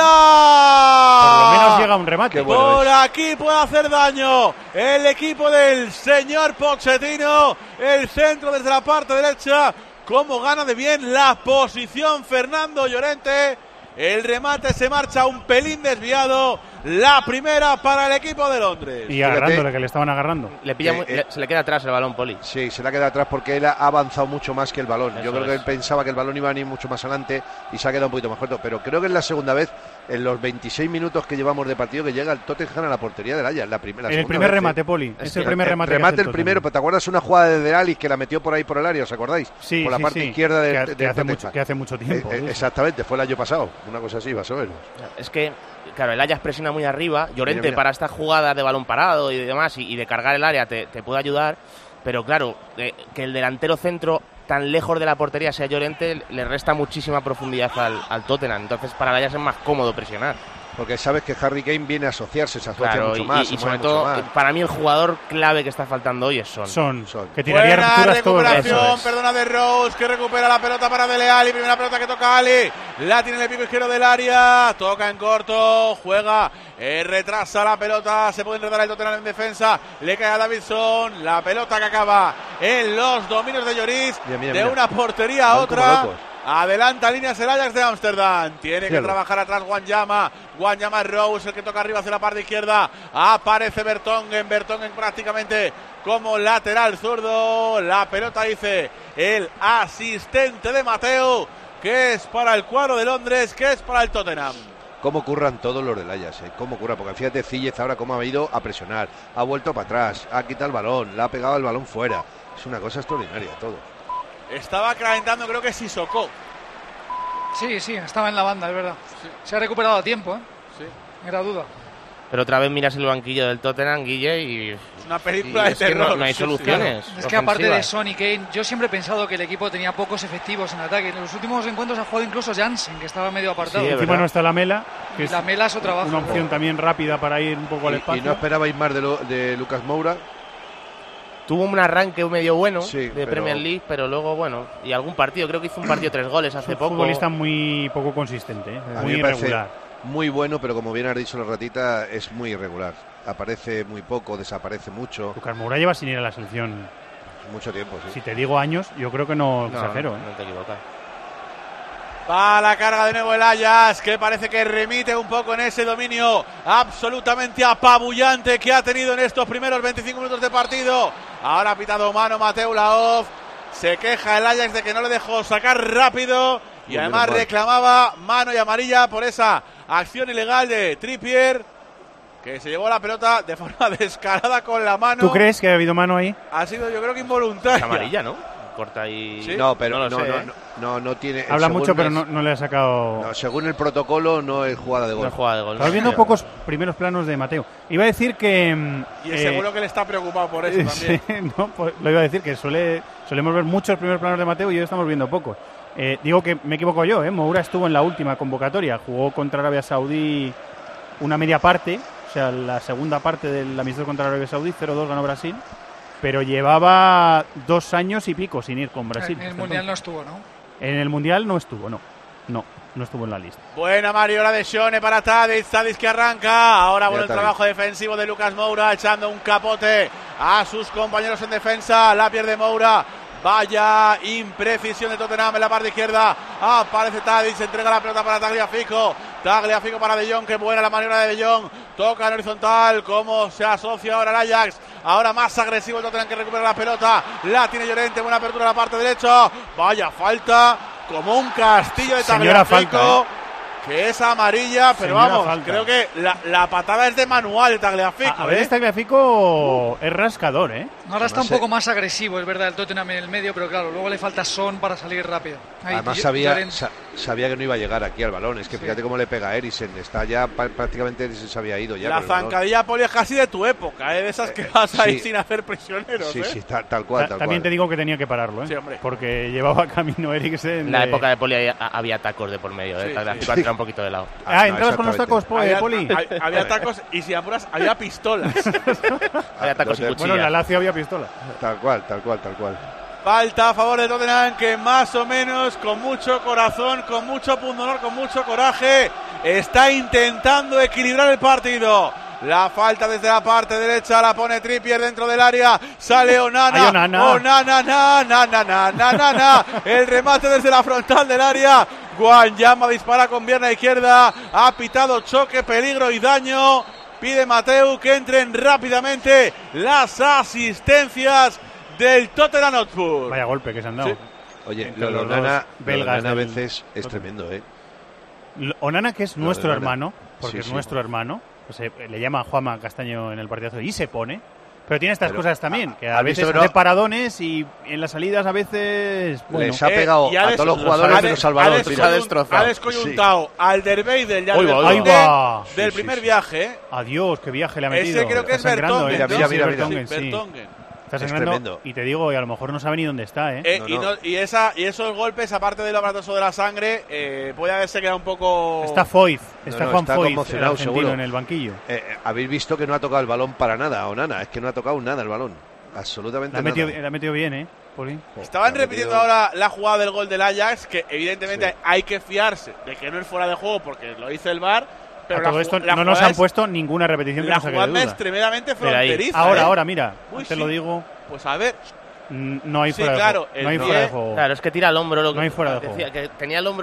¡Fuera! Por lo menos llega un remate. Bueno Por es. aquí puede hacer daño el equipo del señor Pochettino. El centro desde la parte derecha. Cómo gana de bien la posición Fernando Llorente. El remate se marcha un pelín desviado. La primera para el equipo de Londres. Y agarrándole, que le estaban agarrando. Le pilla eh, muy, eh, le, se le queda atrás el balón, Poli. Sí, se le queda atrás porque él ha avanzado mucho más que el balón. Eso Yo creo es. que él pensaba que el balón iba a ir mucho más adelante y se ha quedado un poquito más corto. Pero creo que es la segunda vez en los veintiséis minutos que llevamos de partido que llega el Tottenham a la portería del Ajax. La primera, el primer vez, remate, ¿eh? Poli. Es el, el primer remate. El remate el el primero, pero ¿te acuerdas una jugada de Alice que la metió por ahí por el área? ¿Os acordáis? Sí, por la sí, parte sí. izquierda de, que, de, que, de hace mucho, que hace mucho tiempo. Eh, eh, exactamente, fue el año pasado. Una cosa así, más o menos. Es que, claro, el Ajax presiona muy arriba. Llorente, mira, mira. para esta jugada de balón parado y demás, y, y de cargar el área, te, te puede ayudar. Pero claro, eh, que el delantero centro tan lejos de la portería sea Llorente, le resta muchísima profundidad al, al Tottenham. Entonces, para el Ajax es más cómodo presionar. Porque sabes que Harry Kane viene a asociarse, se asocia claro, mucho y, más. Y, y sobre todo, para mí el jugador clave que está faltando hoy es Son. Son, Son. que tiraría Buena recuperación, es. perdona, de Rose, que recupera la pelota para Dele Alli. Primera pelota que toca Ali. La tiene en el pico izquierdo del área. Toca en corto, juega, eh, retrasa la pelota. Se puede enredar el Tottenham en defensa. Le cae a Davidson. La pelota que acaba en los dominios de Lloris. Mira, mira, de mira. una portería a otra. Adelanta líneas el Ajax de Ámsterdam. Tiene que trabajar atrás Wanyama. Wanyama Rose, el que toca arriba hacia la parte izquierda. Aparece Vertonghen. Vertonghen prácticamente como lateral zurdo. La pelota, dice el asistente de Mateu, que es para el cuadro de Londres, que es para el Tottenham. Cómo curran todos los del Ajax, ¿eh? Cómo curran, porque fíjate Ziyech ahora cómo ha ido a presionar, ha vuelto para atrás, ha quitado el balón, le ha pegado el balón fuera. Es una cosa extraordinaria todo. Estaba calentando, creo que Sissoko. Sí, sí, estaba en la banda, es verdad. Sí. Se ha recuperado a tiempo, ¿eh? Sí. Era duda. Pero otra vez miras el banquillo del Tottenham, Guille, y... Es una película y de es terror. Que no, no hay soluciones. Claro. Es que aparte de Son y Kane, yo siempre he pensado que el equipo tenía pocos efectivos en ataque. En los últimos encuentros ha jugado incluso Jansen, que estaba medio apartado. Sí, encima no está la Mela, que es la Mela es otra baja. Una opción también rápida para ir un poco al espacio. ¿Y no esperabais más de, lo, de Lucas Moura? Tuvo un arranque medio bueno sí, de pero... Premier League, pero luego, bueno, y algún partido, creo que hizo un partido tres goles hace es un poco. Un futbolista muy poco consistente, ¿eh? muy irregular. Muy bueno, pero como bien has dicho la ratita, es muy irregular. Aparece muy poco, desaparece mucho. Lucas Moura lleva sin ir a la selección mucho tiempo, sí. Si te digo años, yo creo que no, no exagero. No, ¿eh? no te equivocas. Va a la carga de nuevo el Ajax, que parece que remite un poco en ese dominio absolutamente apabullante que ha tenido en estos primeros veinticinco minutos de partido. Ahora ha pitado mano Mateu Laoz. Se queja el Ajax de que no le dejó sacar rápido. Y Muy además reclamaba mano y amarilla por esa acción ilegal de Trippier, que se llevó la pelota de forma descarada con la mano. ¿Tú crees que ha habido mano ahí? Ha sido, yo creo que involuntaria. Es amarilla, ¿no? Corta y... ¿Sí? No, pero no, no, sé, no, ¿eh? no, no, no tiene... Habla mucho, pero no, no le ha sacado... No, según el protocolo, no es jugada de gol. No es jugada de gol. Estamos viendo pocos primeros planos de Mateo. Iba a decir que... Y eh, seguro que le está preocupado por eso también. Sí, no, pues, lo iba a decir, que suele, solemos ver muchos primeros planos de Mateo y hoy estamos viendo pocos. Eh, digo que me equivoco yo, ¿eh? Moura estuvo en la última convocatoria, jugó contra Arabia Saudí una media parte, o sea, la segunda parte del amistoso contra Arabia Saudí, cero dos ganó Brasil, pero llevaba dos años y pico sin ir con Brasil. En el Mundial no estuvo, ¿no? En el Mundial no estuvo, no, no, no estuvo en la lista. Buena mariola de Shone para Tadic, Tadic que arranca, ahora bueno el trabajo defensivo de Lucas Moura, echando un capote a sus compañeros en defensa, la pierde Moura. Vaya imprecisión de Tottenham en la parte izquierda. Aparece Tadic, se entrega la pelota para Tagliafico. Tagliafico para De Jong, que buena la maniobra de De Jong. Toca en horizontal, cómo se asocia ahora el Ajax. Ahora más agresivo el Tottenham, que recupera la pelota. La tiene Llorente, buena apertura a la parte derecha. Vaya falta, como un castillo de Tagliafico. Falta, ¿eh? Que es amarilla, pero Señora vamos, falta. Creo que la, la patada es de manual de Tagliafico. A, a ver, ¿eh? este Tagliafico uh. es rascador, ¿eh? Ahora está un poco más agresivo, es verdad, el Tottenham en el medio, pero claro, luego le falta Son para salir rápido. Ahí, Además sabía, sa sabía que no iba a llegar aquí al balón. Es que sí. Fíjate cómo le pega a Eriksen. Está ya prácticamente Eriksen se había ido ya. La zancadilla Poli es casi de tu época, ¿eh? De esas que vas eh, ahí sí. sin hacer prisioneros. Sí, ¿eh? sí, tal, tal cual. Tal También cual. te digo que tenía que pararlo, ¿eh? Sí, hombre. Porque llevaba camino Eriksen. En la de... época de Poli había, había tacos de por medio, ¿eh? Sí, Tagliafico sí. sí. un poquito de lado. Ah, ah entrabas con los tacos, po, había, Poli. Había, había tacos y si apuras, había pistolas. Había tacos y cuchillas. Bueno, en la Lazio había pistola. Tal cual, tal cual, tal cual. Falta a favor de Tottenham, que más o menos con mucho corazón, con mucho pundonor, con mucho coraje, está intentando equilibrar el partido. La falta desde la parte derecha la pone Trippier dentro del área. Sale Onana. Onana. Onana, na, na, na, na, na, na, na. El remate desde la frontal del área. Guanyama dispara con pierna izquierda. Ha pitado choque, peligro y daño. Pide Mateu que entren rápidamente las asistencias del Tottenham Hotspur. Vaya golpe que se han dado. Sí. Oye, Entre lo de los Onana, dos belgas Onana a del veces es Tottenham. tremendo, ¿eh? Onana, que es Lo nuestro de Onana. hermano, porque Sí, es sí. nuestro hermano, pues, eh, le llama Juanma Castaño en el partidazo y se pone. Pero tiene estas Pero, cosas también, que a ¿has veces visto que hace no? paradones y en las salidas a veces... Bueno, Les ha pegado Eh, a des- todos los ha jugadores des- menos al ha balón. descoyun- Ha destrozado. Ha descoyuntado al Derweidel y al Ahí va, ahí va. Vertonghen Ahí va. del Sí, primer sí, sí. viaje. ¿eh? Adiós, qué viaje le ha metido. Ese creo que es Está sangrando, Vertonghen. ¿eh? Mira, mira, Sí, mira, mira. Vertonghen, sí. Vertonghen. Está Es sangrando tremendo. y te digo, y a lo mejor no sabe ni dónde está, ¿eh? Eh, No, y, no. no- y, esa, y esos golpes, aparte de lo aparatoso de la sangre, eh, puede haberse quedado un poco... Está Foyth, está no, Juan está Foyth, el conmocionado, argentino, seguro. en el banquillo. Eh, eh, Habéis visto que no ha tocado el balón para nada a Onana. Es que no ha tocado nada el balón. Absolutamente La ha, nada. metido, la ha metido bien, ¿eh? Poli. Estaban La ha repitiendo metido- ahora la jugada del gol del Ajax, que evidentemente Sí. hay que fiarse de que no es fuera de juego porque lo dice el V A R, pero a la todo ju- esto la no nos jugada han es- puesto ninguna repetición que la nos saque de jugada es duda. tremendamente Pero ahí- fronteriza. Ahora, ¿eh? ahora, mira, Uy, te sí. lo digo, Pues a ver, mm, no hay Sí, fuera claro, de juego. el No hay pie- fuera de juego. Claro, es que tira el hombro. Lo que No hay fuera de decía, juego. que tenía el hombro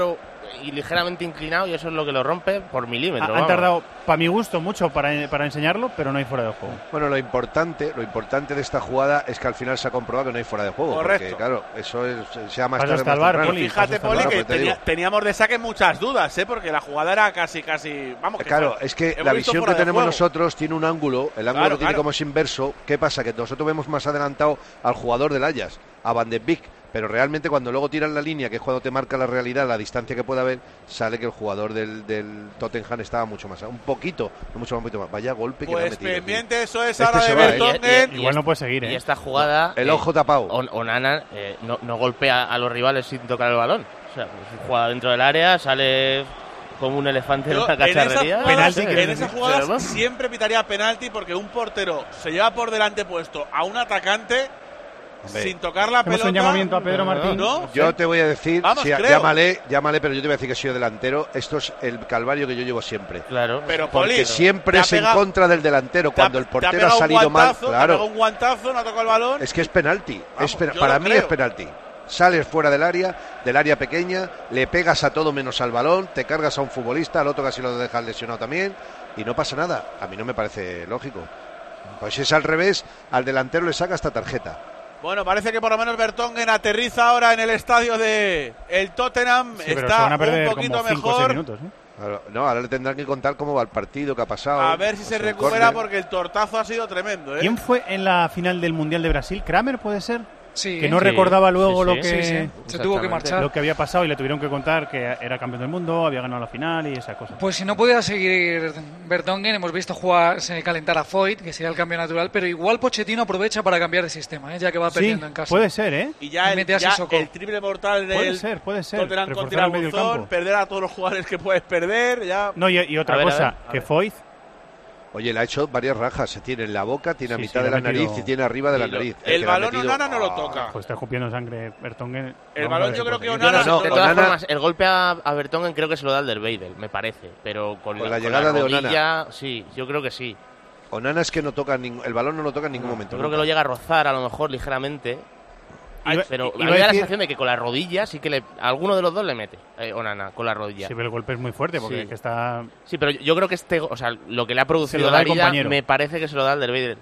y ligeramente inclinado y eso es lo que lo rompe por milímetros. Han tardado, para mi gusto, mucho para, para enseñarlo, pero no hay fuera de juego. Bueno, lo importante, lo importante de esta jugada es que al final se ha comprobado que no hay fuera de juego. Correcto. Porque, claro, eso es, sea más Paso tarde hasta el más bar, temprano. Poli. Fíjate, Paso Poli, hasta que el bar, tenía- te teníamos de saque muchas dudas, ¿eh? Porque la jugada era casi, casi... Vamos, que Claro, fue- es que hemos la visto visión fuera que de tenemos juego. nosotros tiene un ángulo, el ángulo Claro, lo tiene claro. como es inverso. ¿Qué pasa? Que nosotros vemos más adelantado al jugador del Ajax, a Van de Beek, pero realmente cuando luego tiran la línea, que es cuando te marca la realidad, la distancia que pueda haber, sale que el jugador del, del Tottenham estaba mucho más, un poquito, no mucho más, un poquito más. Vaya golpe que le ha Pues metido, tío. pendiente, eso es Este ahora se de va, ¿eh? Vertonghen. Y- y- Igual no puede seguir, Y ¿eh? esta jugada... El eh, ojo tapado. On- Onana eh, no, no golpea a los rivales sin tocar el balón. O sea, es un jugador dentro del área, sale como un elefante de Yo, una en esas cacharrería. jugadas, Penalti, en ¿quieres esas decir? jugadas Pero, siempre pitaría penalti porque un portero se lleva por delante puesto a un atacante Hombre. sin tocar la Hacemos pelota. un llamamiento a Pedro Martín. ¿No? Yo te voy a decir, Vamos, sí, creo. llámale, llámale, pero yo te voy a decir que soy delantero. Esto es el calvario que yo llevo siempre. Claro. Pero, Porque Poli, siempre te ha es en pegado- contra del delantero. te ha- Cuando el te portero ha pegado un salido mal, guantazo, te ha pegado claro. un guantazo, no ha tocado el balón. Es que es penalti. Vamos, Es pena- yo para lo mí creo. es penalti. Sales fuera del área, del área pequeña, le pegas a todo menos al balón, te cargas a un futbolista, al otro casi lo dejas lesionado también y no pasa nada. A mí no me parece lógico. Pues si es al revés, al delantero le saca esta tarjeta. Bueno, parece que por lo menos Vertonghen aterriza ahora en el estadio de el Tottenham. Sí, pero se Está van a perder un poquito como cinco o seis mejor. minutos, ¿eh? Claro, no, ahora le tendrán que contar cómo va el partido, qué ha pasado. A ver si se el recupera córner. porque el tortazo ha sido tremendo, ¿eh? ¿Quién fue en la final del Mundial de Brasil? ¿Kramer puede ser? Sí, Que no Sí, recordaba luego sí, lo sí. que... sí, sí. Se tuvo que marchar. lo que había pasado y le tuvieron que contar que era campeón del mundo, había ganado la final y esa cosa. Pues si no pudiera seguir Vertonghen, hemos visto jugar, se calentar a Foyt, que sería el cambio natural, pero igual Pochettino aprovecha para cambiar de sistema, ¿eh? Ya que va Sí, perdiendo en casa. puede ser, ¿eh? Y ya, el, Mete a ya Sissoko. el triple mortal del Puede ser, puede ser. Tottenham Reforzar contra el medio Bolzón, campo. perder a todos los jugadores que puedes perder, ya... No, y, y otra A ver, a cosa, ver, a que ver. Foyt Oye, le ha hecho varias rajas. Se tiene en la boca, tiene a Sí, mitad sí, de le la ha metido- nariz y tiene arriba de la Y lo- nariz. el que le ha balón metido- Onana no lo ¡Ah! toca. pues está escupiendo sangre Vertonghen. El Vamos balón a ver yo qué creo pasa. que Yo Onana... no, no, De todas Onana- formas, el golpe a, a Vertonghen creo que se lo da el Derweidel, me parece. Pero con, Con la, la llegada de rodilla, Onana. sí, yo creo que sí. Onana es que no toca ningún, el balón no lo toca en ningún momento. Yo creo que nunca. lo llega a rozar a lo mejor ligeramente. Iba- Pero iba a a mí me da la decir- sensación de que con la rodilla sí que le, alguno de los dos le mete eh, Onana con la rodilla. Sí, pero el golpe es muy fuerte porque Sí. es que está... Sí, pero yo creo que este, o sea, lo que le ha Se producido lo da la el herida compañero. me parece que se lo da el Derweidel.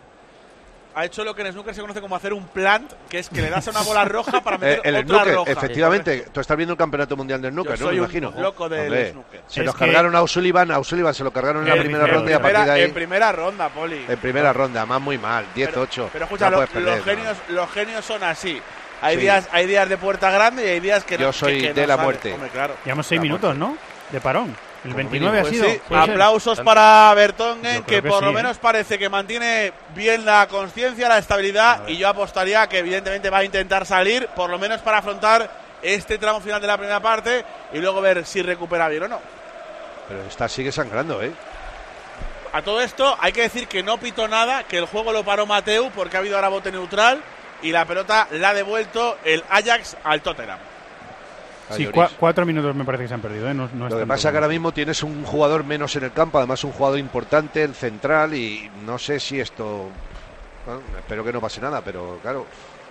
Ha hecho lo que en snooker se conoce como hacer un plant, que es que le das a una bola roja para Eh, meter el otra snooker, roja. efectivamente. Tú estás viendo el campeonato mundial del snooker, Yo ¿no? Me soy un imagino. loco del Hombre, snooker. Se Es los que- cargaron a O'Sullivan, a O'Sullivan se lo cargaron en la El primera primero, ronda y a Primera- partir de ahí, en primera ronda, Poli. en primera ronda, más muy mal, diez ocho. Pero escucha, no lo- puedes perder, los, no. genios, los genios son así. Hay, Sí. días, hay días de puerta grande y hay días que no. Yo soy que- que de no la sale. muerte. Hombre, claro. Llevamos seis La minutos, ¿no? De parón. El Como veintinueve mínimo. ha Pues sido. sí, puede ser. aplausos para Vertonghen, Yo que, creo que por sí, lo ¿eh? menos parece que mantiene bien la conciencia, la estabilidad, y yo apostaría que evidentemente va a intentar salir, por lo menos para afrontar este tramo final de la primera parte y luego ver si recupera bien o no. Pero esta sigue sangrando, ¿eh? A todo esto hay que decir que no pitó nada, que el juego lo paró Mateu porque ha habido ahora bote neutral y la pelota la ha devuelto el Ajax al Tottenham. Sí, Lloris. cua- cuatro minutos me parece que se han perdido, ¿eh? No, no es Lo que tanto pasa es que como- ahora mismo tienes un jugador menos en el campo, además un jugador importante, el central, y no sé si esto... Bueno, espero que no pase nada, pero claro,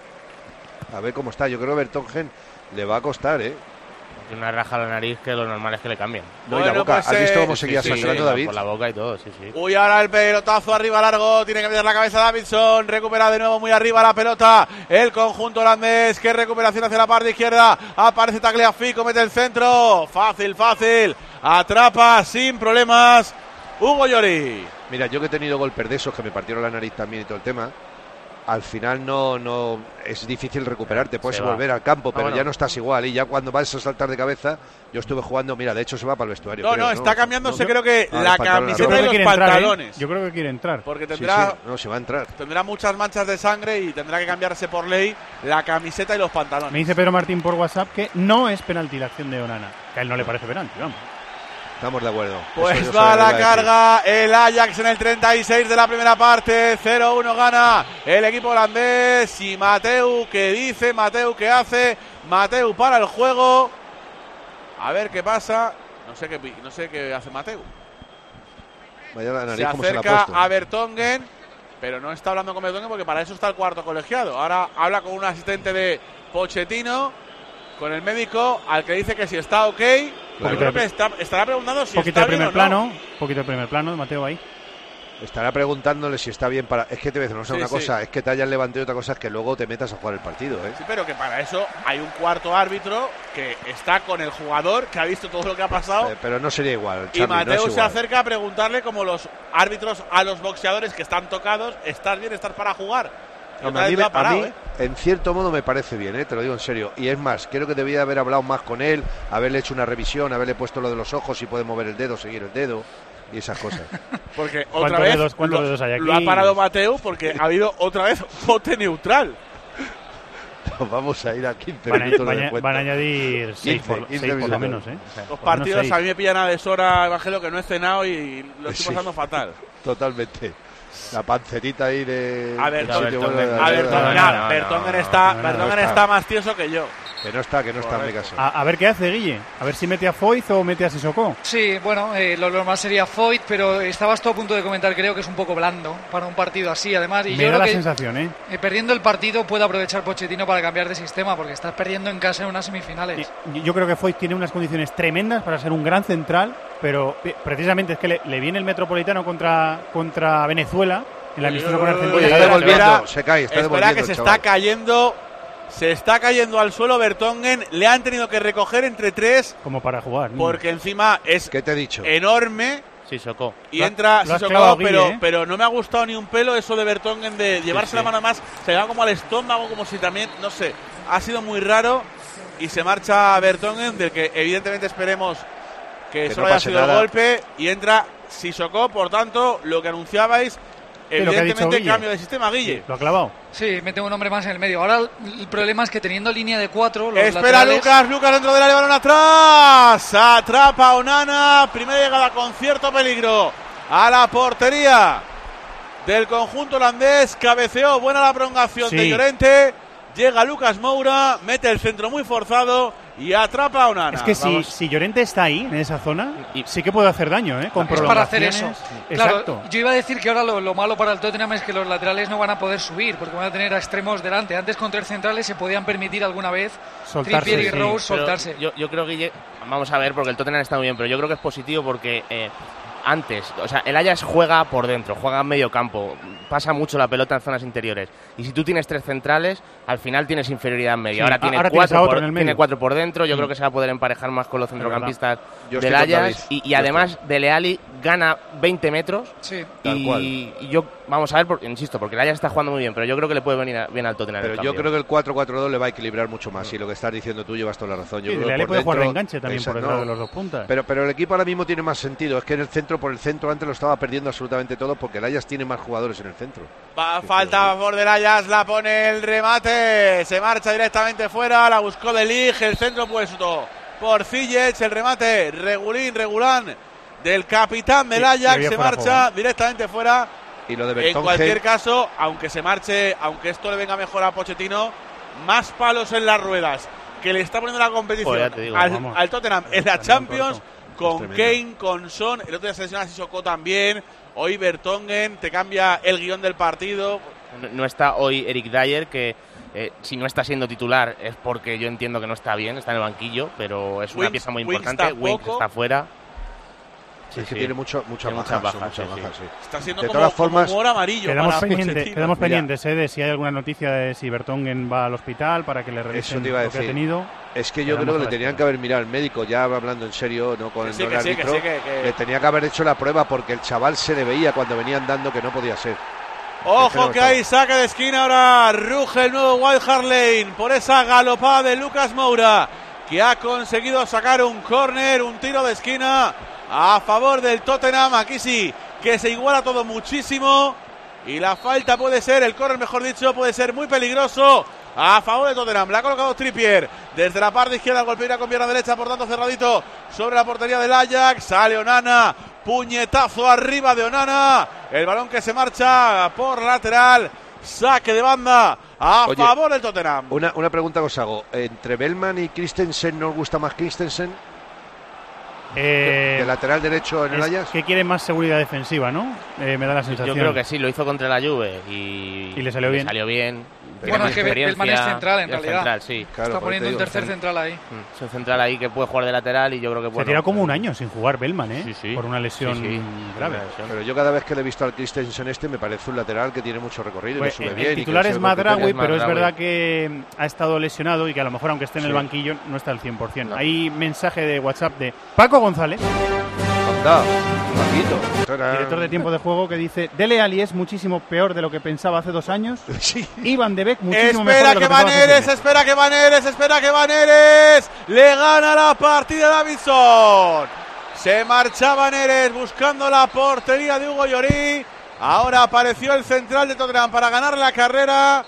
a ver cómo está. Yo creo que Vertonghen le va a costar, ¿eh? Tiene una raja a la nariz que lo normal es que le cambien. No, y la Bueno, boca. pues, ¿Has visto eh, cómo seguía sí, sí, sangrando, sí, David? Por la boca y todo, sí, sí. Uy, ahora el pelotazo arriba largo, tiene que meter la cabeza Davidson, recupera de nuevo muy arriba la pelota, el conjunto holandés, qué recuperación hacia la parte izquierda, aparece Tagliafico, mete el centro, fácil, fácil, atrapa sin problemas Hugo Lloris. Mira, yo que he tenido golpes de esos que me partieron la nariz también y todo el tema, al final no, no es difícil recuperarte, puedes Se va. volver al campo, Ah, pero bueno. ya no estás igual. Y ya cuando vas a saltar de cabeza, yo estuve jugando, mira, de hecho se va para el vestuario. No, creo, no, está cambiándose No, creo que Ah, los la pantalones, Yo camiseta creo y que los quiere entrar, ¿eh? pantalones, Yo creo que quiere entrar. porque Sí, tendrá, sí, no, se va a entrar. tendrá muchas manchas de sangre y tendrá que cambiarse por ley la camiseta y los pantalones. Me dice Pedro Martín por WhatsApp que no es penalti la acción de Onana. Que a él no le parece penalti, vamos. Estamos de acuerdo. Pues Eso yo va a sabía la que iba a decir. carga el Ajax en el treinta y seis de la primera parte, cero uno gana el equipo holandés y Mateu que dice, Mateu que hace, Mateu para el juego, a ver qué pasa, no sé qué, pi- no sé qué hace Mateu, Vaya la se nariz como se la ha acerca puesto. a Vertonghen, pero no está hablando con Vertonghen porque para eso está el cuarto colegiado, ahora habla con un asistente de Pochettino, con el médico al que dice que si está ok Claro. Creo que está, estará preguntando si poquito está de primer bien o plano, no. poquito de primer plano, Mateo ahí. Estará preguntándole si está bien para... Es que te voy a decir no sé, Sí, una sí. cosa, es que te hayas levantado y otra cosa es que luego te metas a jugar el partido, ¿eh? Sí, pero que para eso hay un cuarto árbitro que está con el jugador, que ha visto todo lo que ha pasado. Eh, pero no sería igual, Y Charlie, Mateo no es se igual. acerca a preguntarle como los árbitros a los boxeadores que están tocados, ¿estás bien, estás para jugar? Y Hombre, otra a vez mí, lo ha a parado, mí, ¿eh? en cierto modo me parece bien, ¿eh? Te lo digo en serio. Y es más, creo que debía haber hablado más con él, haberle hecho una revisión, haberle puesto lo de los ojos, si puede mover el dedo, seguir el dedo y esas cosas. Porque otra ¿Cuántos vez dedos- cuántos lo, dedos hay aquí? lo ha parado Mateo porque ha habido otra vez bote neutral. Nos vamos a ir a quince Van a, minutos de van a- descuento. van a añadir seis por, quince seis por lo minutos. menos, ¿eh? Los Por lo partidos menos a seis. mí me pillan a deshora, Evangelio, que no he cenado y lo estoy Sí. pasando fatal. Totalmente. La pancerita ahí de... A ver, del sitio bueno de la- A ver, no, no, nada, no, Bertongen no, está, no, no, Bertongen no está. está. más tieso que yo. Que no está, que no está en mi caso. A, a ver qué hace, Guille. A ver si mete a Foyt o mete a Sissoko. Sí, bueno, eh, lo normal sería Foyt, pero estabas todo a punto de comentar, creo que es un poco blando para un partido así, además. Y Me yo da creo la que sensación, ¿eh? eh, perdiendo el partido puede aprovechar Pochettino para cambiar de sistema, porque estás perdiendo en casa en unas semifinales. Y- Yo creo que Foyt tiene unas condiciones tremendas para ser un gran central, pero eh, precisamente es que le, le viene el Metropolitano contra, contra Venezuela en la amistoso con Oye, Oye, Argentina. está espera, devolviendo, espera. se cae, está Espera, devolviendo que el se chaval. está cayendo. Se está cayendo al suelo Bertongen. Le han tenido que recoger entre tres Como para jugar. porque encima es ¿Qué te he dicho? enorme. Sí, Socó. Y Lo ha- entra lo has Sissoko, clavado, pero, Guille, ¿eh? pero no me ha gustado ni un pelo eso de Bertongen de llevarse sí. la mano más. Se le va como al estómago, como si también, no sé, ha sido muy raro. Y se marcha Bertongen, del que evidentemente esperemos que, Que solo no haya pase sido el nada. golpe. Y entra Sissoko, por tanto, lo que anunciabais, lo que ha dicho evidentemente Guille. cambio de sistema, Guille. Lo ha clavado. Sí, mete un hombre más en el medio. Ahora el problema es que teniendo línea de cuatro, los Espera laterales- Lucas, Lucas dentro del área, balón atrás. Atrapa a Onana. Primera llegada con cierto peligro a la portería del conjunto holandés. Cabeceó, buena la prolongación Sí. de Llorente. Llega Lucas Moura, mete el centro muy forzado y atrapa a Onana. Es que si, vamos. si Llorente está ahí, en esa zona, Y- sí que puede hacer daño, ¿eh? Con es para hacer eso. prolongaciones. Exacto. Claro, yo iba a decir que ahora lo, lo malo para el Tottenham es que los laterales no van a poder subir porque van a tener a extremos delante. Antes con tres centrales se podían permitir alguna vez Soltarse, Trippier y sí. Rose Pero soltarse. Yo, yo creo que Guille- vamos a ver, porque el Tottenham está muy bien, pero yo creo que es positivo porque eh, antes, o sea, el Ajax juega por dentro, juega en medio campo, pasa mucho la pelota en zonas interiores. Y si tú tienes tres centrales, al final tienes inferioridad en medio. Sí, ahora tiene, ahora tienes a cuatro otro por, en el medio. tiene cuatro por dentro, yo Mm. creo que se va a poder emparejar más con los centrocampistas Yo del estoy con Ajax. David. Y, y Yo además, estoy. Dele Alli gana veinte metros. Sí. Tal y, cual. y yo, vamos a ver, porque, insisto, porque el Ajax está jugando muy bien, pero yo creo que le puede venir a- bien al Tottenham. Pero el yo cambio. creo que el cuatro cuatro dos le va a equilibrar mucho más. Y lo que estás diciendo tú llevas toda la razón. Yo Sí, creo Dele que Alli por puede jugar de dentro- enganche también por Exacto, detrás no. de los dos puntas. Pero, pero el equipo ahora mismo tiene más sentido. Es que en el centro, por el centro, antes lo estaba perdiendo absolutamente todo porque el Ajax tiene más jugadores en el centro. Va, falta a favor del Ajax, la pone el remate, se marcha directamente fuera, la buscó de Ligt, el centro puesto por Ziyech, el remate regulín, regulán del capitán del Sí, Ajax, que se fuera marcha juego. directamente fuera. Y lo de En Bertongen, cualquier caso, aunque se marche, aunque esto le venga mejor a Pochettino, más palos en las ruedas que le está poniendo la competición Joder, ya te digo, al, vamos. al Tottenham en la Está Champions, corto. con Es Kane, tremendo. con Son, el otro día se lesiona Sissoko también, hoy Bertongen, te cambia el guión del partido. No, no está hoy Eric Dyer, que eh, si no está siendo titular es porque yo entiendo que no está bien, está en el banquillo, pero es una Winks- pieza muy Winks importante. tampoco. Winks está fuera. Sí, es que sí. tiene mucho, muchas Tiene bajas, muchas son bajas, muchas sí, bajas, sí. sí. Está siendo De como, todas como formas, humor amarillo Quedamos, para pendiente- Pochettino. quedamos Mira. pendientes ¿eh? de si hay alguna noticia de si Bertongen va al hospital para que le revisen Eso te iba a lo que ha decir. tenido. Es que yo Quedamos creo a que la le tenían espera. que haber mirado al médico, ya hablando en serio, no con Que el, sí, no el que sí, que árbitro, sí, que- que- le tenía que haber hecho la prueba porque el chaval se le veía cuando venía andando que no podía ser. Ojo Pero que hay saque de esquina ahora, ruge el nuevo White Hart Lane por esa galopada de Lucas Moura, que ha conseguido sacar un córner, un tiro de esquina a favor del Tottenham. Aquí sí que se iguala todo muchísimo y la falta puede ser, el córner mejor dicho, puede ser muy peligroso a favor de Tottenham. La ha colocado Trippier desde la parte izquierda, golpea con pierna derecha, por tanto cerradito sobre la portería del Ajax. Sale Onana, puñetazo arriba de Onana, el balón que se marcha por lateral, saque de banda a Oye, favor del Tottenham. Una, una pregunta que os hago, ¿entre Bellman y Christensen nos gusta más Christensen? Eh, ¿De lateral derecho en el Ajax? Que quiere más seguridad defensiva, ¿no? Eh, me da la sensación. Yo creo que sí, lo hizo contra la Juve y, y le salió bien. Le salió bien. Bueno, es que Bellman es central, en realidad. Central, sí. Claro, está poniendo un tercer central ahí. Es un central ahí que puede jugar de lateral y yo creo que puede. Se tira como un año sin jugar Bellman, ¿eh? Sí, sí. Por una lesión sí, sí. grave. Pero yo cada vez que le he visto al Christensen este me parece un lateral que tiene mucho recorrido Pues, y que sube el bien. El titular y es Madraoui, pero es Madraoui. verdad que ha estado lesionado y que a lo mejor aunque esté en el Sí. banquillo no está al cien por cien. No. Hay mensaje de WhatsApp de Paco González, Anda, Paquito. director de Tiempo de Juego, que dice: Dele Alli es muchísimo peor de lo que pensaba hace dos años. Sí. Y Van de Beek muchísimo Espera mejor de lo que que pensaba hace Vaneres, seis meses. espera que Vaneres, espera que Vaneres. Le gana la partida a Davinson. Se marcha Vaneres buscando la portería de Hugo Lloris. Ahora apareció el central de Tottenham para ganar la carrera.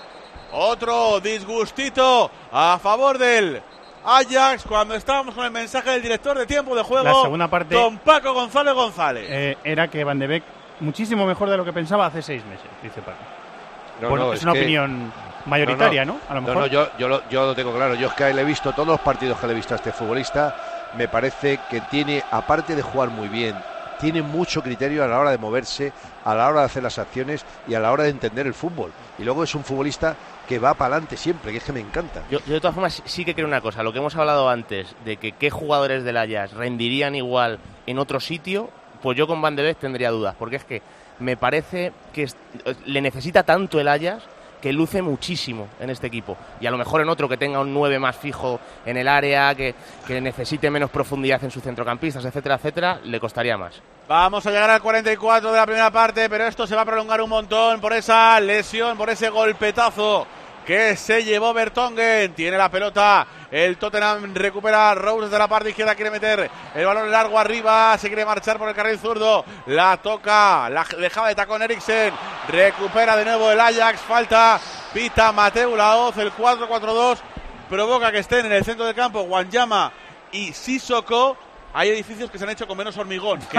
Otro disgustito a favor del Ajax cuando estábamos con el mensaje del director de Tiempo de Juego. La segunda parte Don Paco González González. Eh, era que Van de Beek muchísimo mejor de lo que pensaba hace seis meses, dice Paco. No, bueno, no, es, es una que- opinión mayoritaria, ¿no? A lo No, mejor. no, yo, yo, lo, yo lo tengo claro. Yo es que le he visto todos los partidos que le he visto a este futbolista. Me parece que tiene, aparte de jugar muy bien, tiene mucho criterio a la hora de moverse, a la hora de hacer las acciones y a la hora de entender el fútbol. Y luego es un futbolista que va para adelante siempre, que es que me encanta. Yo, yo de todas formas sí que creo una cosa, lo que hemos hablado antes, de que qué jugadores del Ajax rendirían igual en otro sitio, pues yo con Van de Beek tendría dudas, porque es que me parece que es- le necesita tanto el Ajax que luce muchísimo en este equipo. Y a lo mejor en otro que tenga un nueve más fijo en el área, que, que necesite menos profundidad en sus centrocampistas, etcétera, etcétera, le costaría más. Vamos a llegar al cuarenta y cuatro de la primera parte, pero esto se va a prolongar un montón por esa lesión, por ese golpetazo que se llevó Vertonghen. Tiene la pelota, el Tottenham recupera a Rose desde la parte izquierda, quiere meter el balón largo arriba, se quiere marchar por el carril zurdo, la toca, la dejaba de tacón Eriksen, recupera de nuevo el Ajax, falta, pita Mateu Laoz, el cuatro cuatro dos, provoca que estén en el centro del campo Wanyama y Sissoko. Hay edificios que se han hecho con menos hormigón que,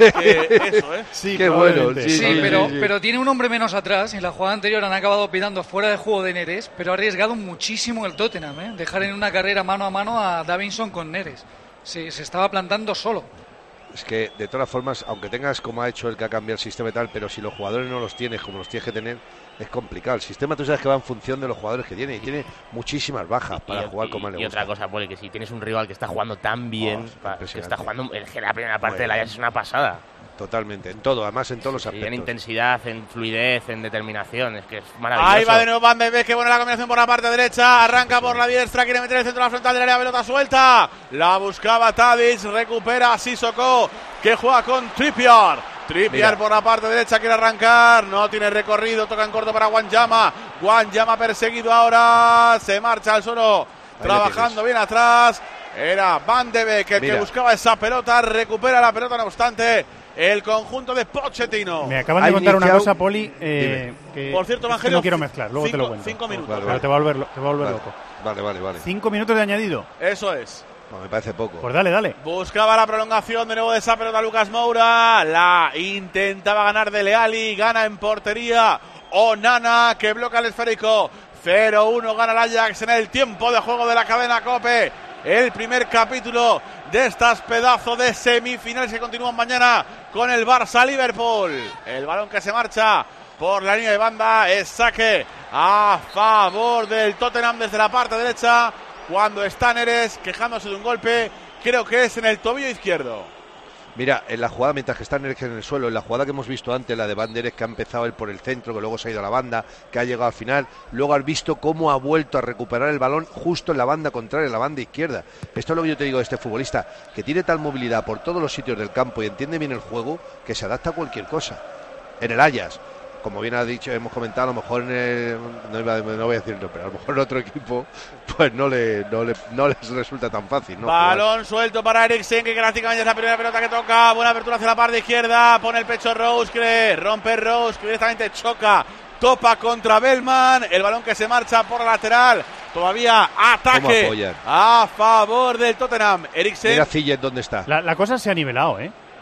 que eso, ¿eh? Sí, Qué bueno, probablemente. sí, Sí, sí, pero, sí, sí. pero tiene un hombre menos atrás. En la jugada anterior han acabado pitando fuera de juego de Neres, pero ha arriesgado muchísimo el Tottenham, ¿eh? Dejar en una carrera mano a mano a Davinson con Neres. Se, se estaba plantando solo. Es que, de todas formas, aunque tengas como ha hecho el que ha cambiado el sistema y tal, pero si los jugadores no los tienes como los tienes que tener, es complicado. El sistema tú sabes que va en función de los jugadores que tiene y tiene muchísimas bajas para y, jugar y- como a él le y gusta. otra cosa, Poli, que si tienes un rival que está jugando tan bien, Oh, es pa- que impresionante. está jugando, es que la primera parte Bueno. del Ajax es una pasada. Totalmente, en todo, además en todos los Y en aspectos. intensidad, en fluidez, en determinación, es que es maravilloso. Ahí va de nuevo Van de Beek, que buena la combinación por la parte derecha, arranca por la diestra, quiere meter el centro de la frontal del área, pelota suelta, la buscaba Tadic, recupera a Sissoko, que juega con Trippier. Trippier Mira. por la parte derecha, quiere arrancar, no tiene recorrido, toca en corto para Wanyama, Wanyama perseguido ahora, se marcha al suelo, Ahí trabajando le bien atrás, era Van de Beek el Mira. que buscaba esa pelota, recupera la pelota, no obstante, el conjunto de Pochettino. Me acaban de Ha contar una iniciado- cosa, Poli, eh, que, Por cierto, es que Evangelio, no quiero mezclar, luego te lo cinco- cuento. cinco minutos. Vale, Pero vale. te va a volver, lo- te va a volver Vale. loco. Vale, vale, vale. Cinco minutos de añadido. Eso es. No, me parece poco. Pues dale, dale. Buscaba la prolongación de nuevo de esa pelota Lucas Moura. La intentaba ganar de Leali. Gana en portería Onana, que bloca el esférico. cero uno gana el Ajax en el tiempo de juego de la cadena COPE. El primer capítulo de estas pedazos de semifinales que continúan mañana con el Barça-Liverpool. El balón que se marcha por la línea de banda es saque a favor del Tottenham desde la parte derecha. Cuando está Neres quejándose de un golpe, creo que es en el tobillo izquierdo. Mira, en la jugada, mientras que está Neres en el suelo, en la jugada que hemos visto antes, la de Van der Esch, que ha empezado él por el centro, que luego se ha ido a la banda, que ha llegado al final, luego has visto cómo ha vuelto a recuperar el balón justo en la banda contraria, en la banda izquierda. Esto es lo que yo te digo de este futbolista, que tiene tal movilidad por todos los sitios del campo y entiende bien el juego, que se adapta a cualquier cosa. En el Ajax, como bien ha dicho, hemos comentado, a lo mejor en el, no, iba, no voy a decirlo, pero a lo mejor en otro equipo, pues no, le, no, le, no les resulta tan fácil, ¿no? Balón suelto para Eriksen, que prácticamente es la primera pelota que toca. Buena apertura hacia la parte izquierda. Pone el pecho Rose, que rompe Rose, que directamente choca. Topa contra Bellman. El balón que se marcha por la lateral. Todavía ataque apoyan? a favor del Tottenham. Eriksen. Mira Ziyech dónde está. La, la cosa se ha nivelado, ¿eh?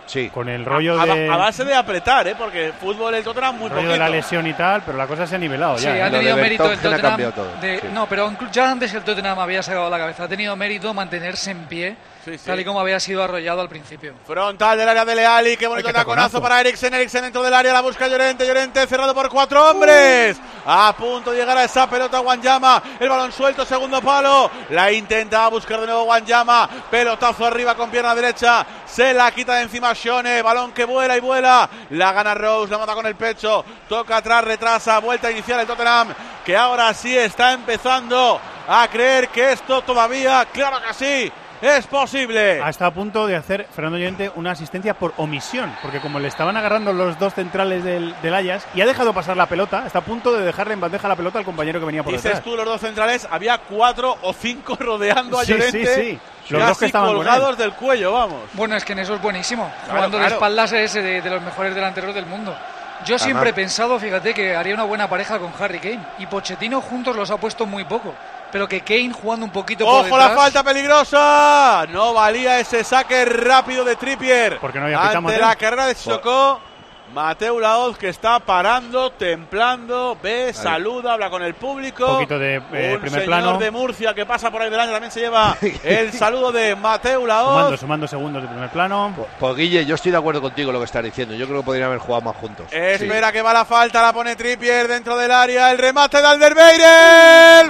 Sí. Con el rollo a, de... A base de apretar, ¿eh? Porque fútbol el Tottenham muy poquito. de la lesión y tal, pero la cosa se ha nivelado sí, ya. Sí, ha ¿eh? tenido mérito el Tottenham. De, sí. No, pero ya antes el Tottenham había sacado la cabeza. Ha tenido mérito mantenerse en pie, sí, sí. tal y como había sido arrollado al principio. Frontal del área de Leali, qué bonito taconazo para Eriksen. Eriksen dentro del área, la busca Llorente. Llorente cerrado por cuatro hombres. Uh. A punto de llegar a esa pelota Wanyama. El balón suelto, segundo palo. La intenta buscar de nuevo Wanyama. Pelotazo arriba con pierna derecha. Se la quita de encima Shone. Balón que vuela y vuela. La gana Rose, la mata con el pecho. Toca atrás, retrasa. Vuelta inicial el Tottenham, que ahora sí está empezando a creer que esto todavía, claro que sí, es posible. Hasta a punto de hacer Fernando Llorente una asistencia por omisión, porque como le estaban agarrando los dos centrales del, del Ajax y ha dejado pasar la pelota, está a punto de dejarle en bandeja la pelota al compañero que venía por Dices detrás. Dices tú, los dos centrales, había cuatro o cinco rodeando a sí, Llorente. Sí, sí, los casi dos que estaban colgados del cuello, vamos. Bueno, es que en eso es buenísimo. Claro, Jugando claro. de espaldas es de, de los mejores delanteros del mundo. Yo siempre Además, he pensado, fíjate, que haría una buena pareja con Harry Kane. Y Pochettino juntos los ha puesto muy poco. Pero que Kane jugando un poquito por detrás. ¡Ojo la falta peligrosa! No valía ese saque rápido de Trippier. Porque no había ante pitamos, la ¿eh? carrera de Sissoko. Mateu Laoz, que está parando, templando, ve, Ahí. saluda, habla con el público. Un poquito de eh, un primer señor plano. de Murcia que pasa por ahí delante también se lleva el saludo de Mateu Laoz. Sumando, sumando segundos de primer plano. Pues, pues Guille, yo estoy de acuerdo contigo lo que estás diciendo. Yo creo que podrían haber jugado más juntos. Espera sí. que va la falta, la pone Trippier dentro del área. El remate de Alderweireld.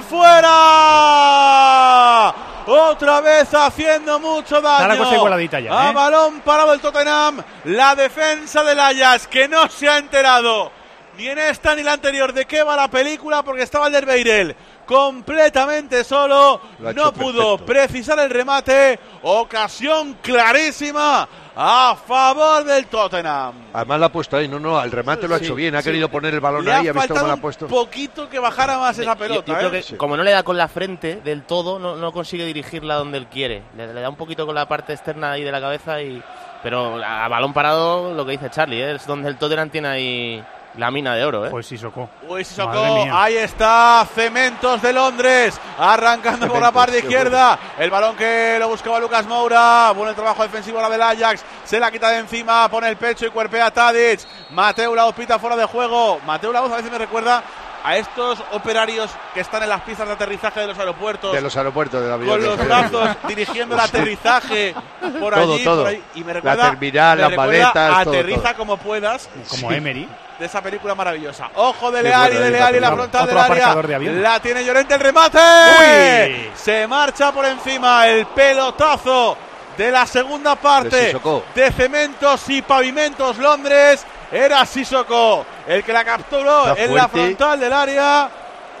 ¡Fuera! Otra vez haciendo mucho daño. Está la cosa igualadita ya, A ¿eh? balón parado el Tottenham. La defensa del Ajax, que no se ha enterado ni en esta ni la anterior de qué va la película, porque estaba Alderweireld completamente solo. No pudo perfecto. precisar el remate. Ocasión clarísima a favor del Tottenham. Además la ha puesto ahí, no, no, el remate lo ha sí, hecho bien, ha sí. querido poner el balón le ahí, ha ha visto cómo lo ha puesto. Un poquito que bajara más esa pelota. Yo, yo creo ¿eh? que sí. Como no le da con la frente del todo, no, no consigue dirigirla donde él quiere. Le, le da un poquito con la parte externa ahí de la cabeza y. Pero a, a balón parado, lo que dice Charlie, ¿eh? Es donde el Tottenham tiene ahí la mina de oro, ¿eh? Pues Sissoko. Pues Sissoko, ahí está, Cementos de Londres, arrancando Cementos, por la parte izquierda. El balón que lo buscaba Lucas Moura. Bueno el trabajo defensivo ahora del Ajax. Se la quita de encima, pone el pecho y cuerpea a Tadic. Mateu Laoz pita fuera de juego. Mateu Laoz a veces me recuerda a estos operarios que están en las pistas de aterrizaje de los aeropuertos. De los aeropuertos del avión. Con los brazos dirigiendo el aterrizaje por todo, allí. Todo. Por ahí. Y me recuerda, la terminal, me las recuerda maletas, aterriza todo, todo. como puedas. Como sí. Emery. De esa película maravillosa. Ojo de Leali, bueno, de Leali, la frontal otro del área. De la tiene Llorente, el remate. Uy. Se marcha por encima el pelotazo de la segunda parte de, de Cementos y Pavimentos Londres. Era Sissoko el que la capturó en la frontal del área.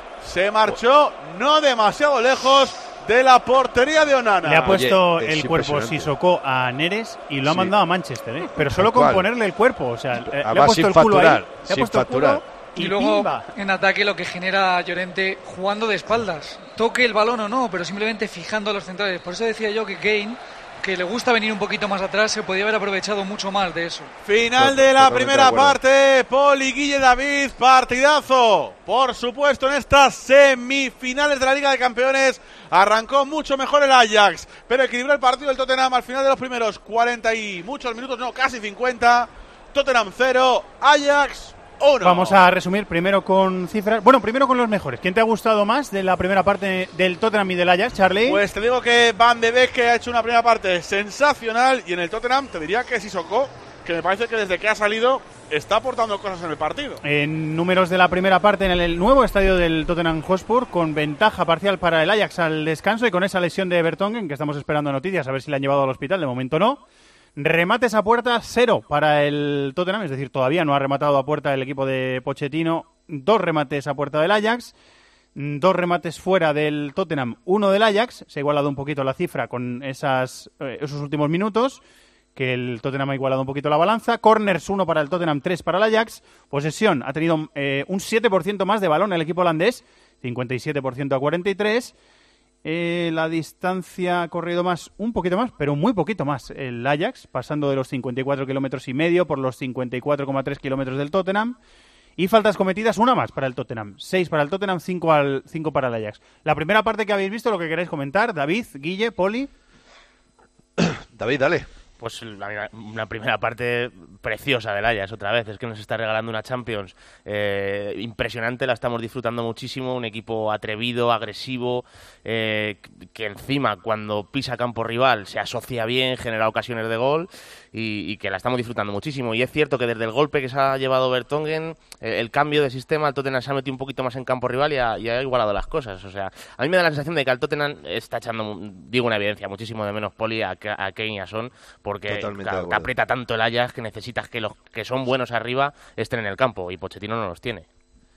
Se marchó no demasiado lejos de la portería de Onana. Le ha puesto Oye, el cuerpo Sissoko a Neres y lo ha sí. mandado a Manchester, ¿eh? Pero solo con ponerle el cuerpo, o sea, le ha puesto el culo facturar, ahí, le ha puesto facturar. el culo y, y luego pimba. En ataque lo que genera Llorente jugando de espaldas, toque el balón o no, pero simplemente fijando a los centrales. Por eso decía yo que Kane, que le gusta venir un poquito más atrás, se podía haber aprovechado mucho más de eso. Final de la primera parte, Poli, Guille, David, partidazo. Por supuesto, en estas semifinales de la Liga de Campeones arrancó mucho mejor el Ajax, pero equilibró el partido el Tottenham al final de los primeros cuarenta y muchos minutos, no, casi cincuenta. Tottenham cero, Ajax uno. Vamos a resumir primero con cifras. Bueno, primero con los mejores. ¿Quién te ha gustado más de la primera parte del Tottenham y del Ajax, Charlie? Pues te digo que Van de Beek, que ha hecho una primera parte sensacional, y en el Tottenham te diría que Sissoko, que me parece que desde que ha salido está aportando cosas en el partido. En números de la primera parte en el nuevo estadio del Tottenham Hotspur, con ventaja parcial para el Ajax al descanso y con esa lesión de Vertonghen, que estamos esperando noticias, a ver si la han llevado al hospital, de momento no. Remates a puerta, cero para el Tottenham, es decir, todavía no ha rematado a puerta el equipo de Pochettino. Dos remates a puerta del Ajax, dos remates fuera del Tottenham, uno del Ajax. Se ha igualado un poquito la cifra con esas, eh, esos últimos minutos, que el Tottenham ha igualado un poquito la balanza. Corners, uno para el Tottenham, tres para el Ajax. Posesión, ha tenido eh, un siete por ciento más de balón el equipo holandés, cincuenta y siete por ciento a cuarenta y tres. Eh, la distancia ha corrido más, un poquito más, pero muy poquito más el Ajax, pasando de los cincuenta y cuatro kilómetros y medio por los cincuenta y cuatro coma tres kilómetros del Tottenham. Y faltas cometidas, una más para el Tottenham, seis para el Tottenham, cinco, al, cinco para el Ajax. La primera parte que habéis visto, lo que queréis comentar, David, Guille, Poli. David, dale. Pues la, una primera parte preciosa del Ajax otra vez, es que nos está regalando una Champions eh, impresionante, la estamos disfrutando muchísimo, un equipo atrevido, agresivo, eh, que encima cuando pisa campo rival se asocia bien, genera ocasiones de gol y, y que la estamos disfrutando muchísimo. Y es cierto que desde el golpe que se ha llevado Vertonghen, eh, el cambio de sistema, el Tottenham se ha metido un poquito más en campo rival y ha, y ha igualado las cosas. O sea, a mí me da la sensación de que al Tottenham está echando, digo una evidencia, muchísimo de menos Poli a, a Kane y a Son, porque claro, te aprieta tanto el Ajax que necesitas que los que son buenos arriba estén en el campo y Pochettino no los tiene.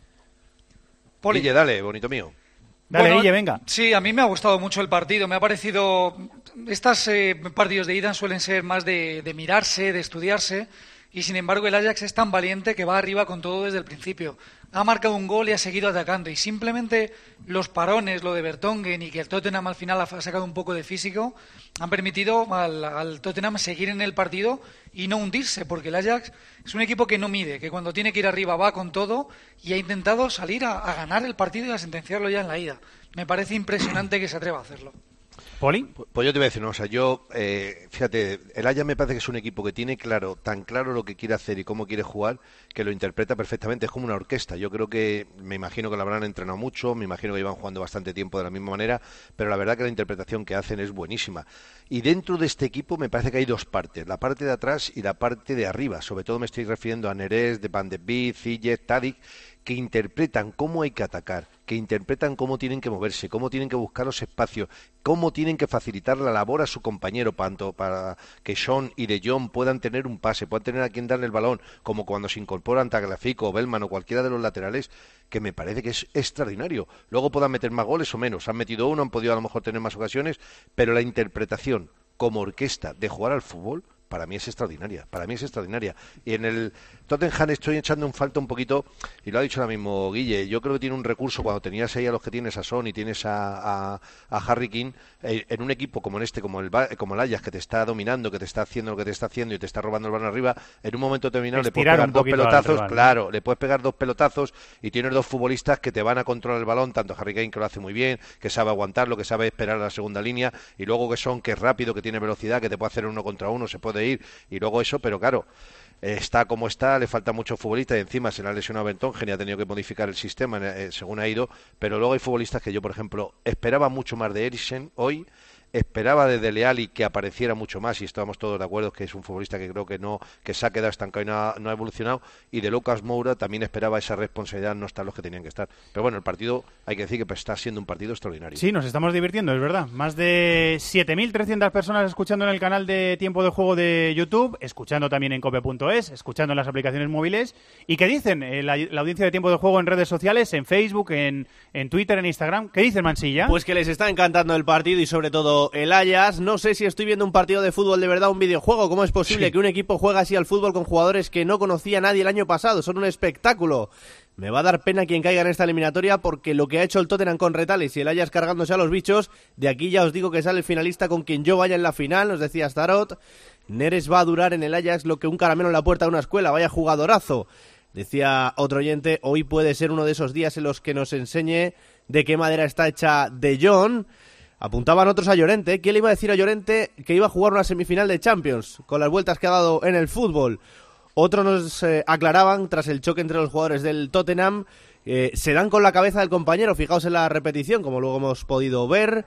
Poli, Guille, dale, bonito mío. Dale, bueno, Guille, venga. Sí, a mí me ha gustado mucho el partido. Me ha parecido... Estos eh, partidos de ida suelen ser más de, de mirarse, de estudiarse, y sin embargo el Ajax es tan valiente que va arriba con todo desde el principio. Ha marcado un gol y ha seguido atacando, y simplemente los parones, lo de Vertonghen y que el Tottenham al final ha sacado un poco de físico, han permitido al, al Tottenham seguir en el partido y no hundirse, porque el Ajax es un equipo que no mide, que cuando tiene que ir arriba va con todo y ha intentado salir a, a ganar el partido y a sentenciarlo ya en la ida. Me parece impresionante que se atreva a hacerlo. ¿Poli? Pues yo te voy a decir una cosa, yo, eh, fíjate, el Ajax me parece que es un equipo que tiene claro, tan claro lo que quiere hacer y cómo quiere jugar, que lo interpreta perfectamente, es como una orquesta. Yo creo que, me imagino que lo habrán entrenado mucho, me imagino que llevan jugando bastante tiempo de la misma manera, pero la verdad que la interpretación que hacen es buenísima. Y dentro de este equipo me parece que hay dos partes, la parte de atrás y la parte de arriba, sobre todo me estoy refiriendo a Neres, de Van de Beek, Ziyech, Tadic, que interpretan cómo hay que atacar, que interpretan cómo tienen que moverse, cómo tienen que buscar los espacios, cómo tienen que facilitar la labor a su compañero, tanto para que Son y De Jong puedan tener un pase, puedan tener a quien darle el balón, como cuando se incorporan Tagliafico o Bellman o cualquiera de los laterales, que me parece que es extraordinario. Luego puedan meter más goles o menos, han metido uno, han podido a lo mejor tener más ocasiones, pero la interpretación como orquesta de jugar al fútbol, para mí es extraordinaria, para mí es extraordinaria. Y en el Tottenham estoy echando un falta un poquito, y lo ha dicho ahora mismo Guille, yo creo que tiene un recurso cuando tenías ahí a los que tienes a Son y tienes a, a, a Harry Kane, eh, en un equipo como en este, como el, como el Ajax, que te está dominando, que te está haciendo lo que te está haciendo y te está robando el balón arriba, en un momento determinado le puedes pegar dos pelotazos, rival, claro, ¿no? Le puedes pegar dos pelotazos y tienes dos futbolistas que te van a controlar el balón, tanto Harry Kane, que lo hace muy bien, que sabe aguantarlo, que sabe esperar a la segunda línea, y luego que Son, que es rápido, que tiene velocidad, que te puede hacer uno contra uno, se puede ir, y luego eso, pero claro, está como está, le falta mucho futbolista y encima se le ha lesionado Vertonghen y ha tenido que modificar el sistema eh, según ha ido, pero luego hay futbolistas que yo, por ejemplo, esperaba mucho más de Eriksen hoy, esperaba de Dele Alli que apareciera mucho más, y estábamos todos de acuerdo que es un futbolista que creo que no, que se ha quedado estancado y no ha, no ha evolucionado, y de Lucas Moura también esperaba esa responsabilidad, no estar los que tenían que estar. Pero bueno, el partido, hay que decir que pues, está siendo un partido extraordinario. Sí, nos estamos divirtiendo, es verdad. Más de siete mil trescientas personas escuchando en el canal de Tiempo de Juego de YouTube, escuchando también en cope punto es, escuchando en las aplicaciones móviles. ¿Y qué dicen eh, la, la audiencia de Tiempo de Juego en redes sociales, en Facebook, en, en Twitter, en Instagram? ¿Qué dicen, Mansilla? Pues que les está encantando el partido y sobre todo el Ajax. No sé si estoy viendo un partido de fútbol de verdad o un videojuego. ¿Cómo es posible sí. que un equipo juegue así al fútbol con jugadores que no conocía nadie el año pasado? Son un espectáculo. Me va a dar pena quien caiga en esta eliminatoria, porque lo que ha hecho el Tottenham con Retales y el Ajax cargándose a los bichos, de aquí ya os digo que sale el finalista con quien yo vaya en la final, nos decía Starot. Neres va a durar en el Ajax lo que un caramelo en la puerta de una escuela, vaya jugadorazo. Decía otro oyente, hoy puede ser uno de esos días en los que nos enseñe de qué madera está hecha De Jong. Apuntaban otros a Llorente. ¿Quién le iba a decir a Llorente que iba a jugar una semifinal de Champions con las vueltas que ha dado en el fútbol? Otros nos eh, aclaraban, tras el choque entre los jugadores del Tottenham, eh, se dan con la cabeza del compañero. Fijaos en la repetición, como luego hemos podido ver.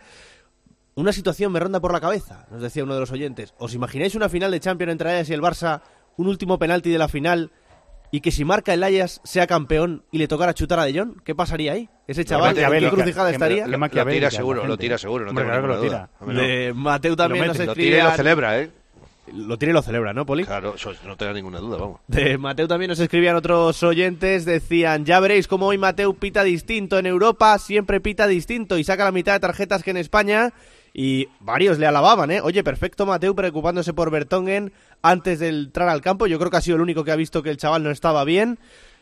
Una situación me ronda por la cabeza, nos decía uno de los oyentes. ¿Os imagináis una final de Champions entre Ajax y el Barça, un último penalti de la final, y que si marca el Ajax sea campeón y le tocara chutar a De Jong? ¿Qué pasaría ahí? Ese chaval, ¿en qué crucijada estaría? Lo, lo tira seguro, lo tira seguro, no Hombre, tengo claro ninguna que lo duda. De Mateu también nos Lo escribe... tira y lo celebra, ¿eh? Lo tira y lo celebra, ¿no, Poli? Claro, eso no tenga ninguna duda, vamos. De Mateu también nos escribían otros oyentes, decían, ya veréis cómo hoy Mateu pita distinto. En Europa siempre pita distinto y saca la mitad de tarjetas que en España. Y varios le alababan, ¿eh? Oye, perfecto Mateu preocupándose por Vertonghen antes de entrar al campo. Yo creo que ha sido el único que ha visto que el chaval no estaba bien.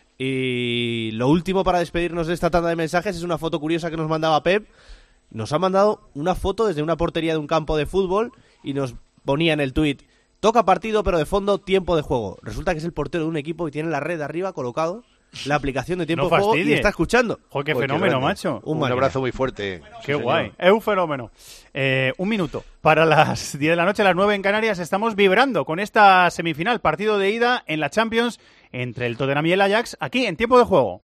Y lo último para despedirnos de esta tanda de mensajes es una foto curiosa que nos mandaba Pep. Nos ha mandado una foto desde una portería de un campo de fútbol y nos ponía en el tuit: toca partido pero de fondo tiempo de juego. Resulta que es el portero de un equipo y tiene la red arriba colocado la aplicación de Tiempo No de Juego y fastidies. está escuchando. Joder, qué Uy, qué fenómeno, grande. macho. Un Un, máquina. abrazo muy fuerte. Qué Sí, guay. señor. Es un fenómeno. Eh, un minuto. Para las diez de la noche, las nueve en Canarias, estamos vibrando con esta semifinal, partido de ida en la Champions entre el Tottenham y el Ajax, aquí en Tiempo de Juego.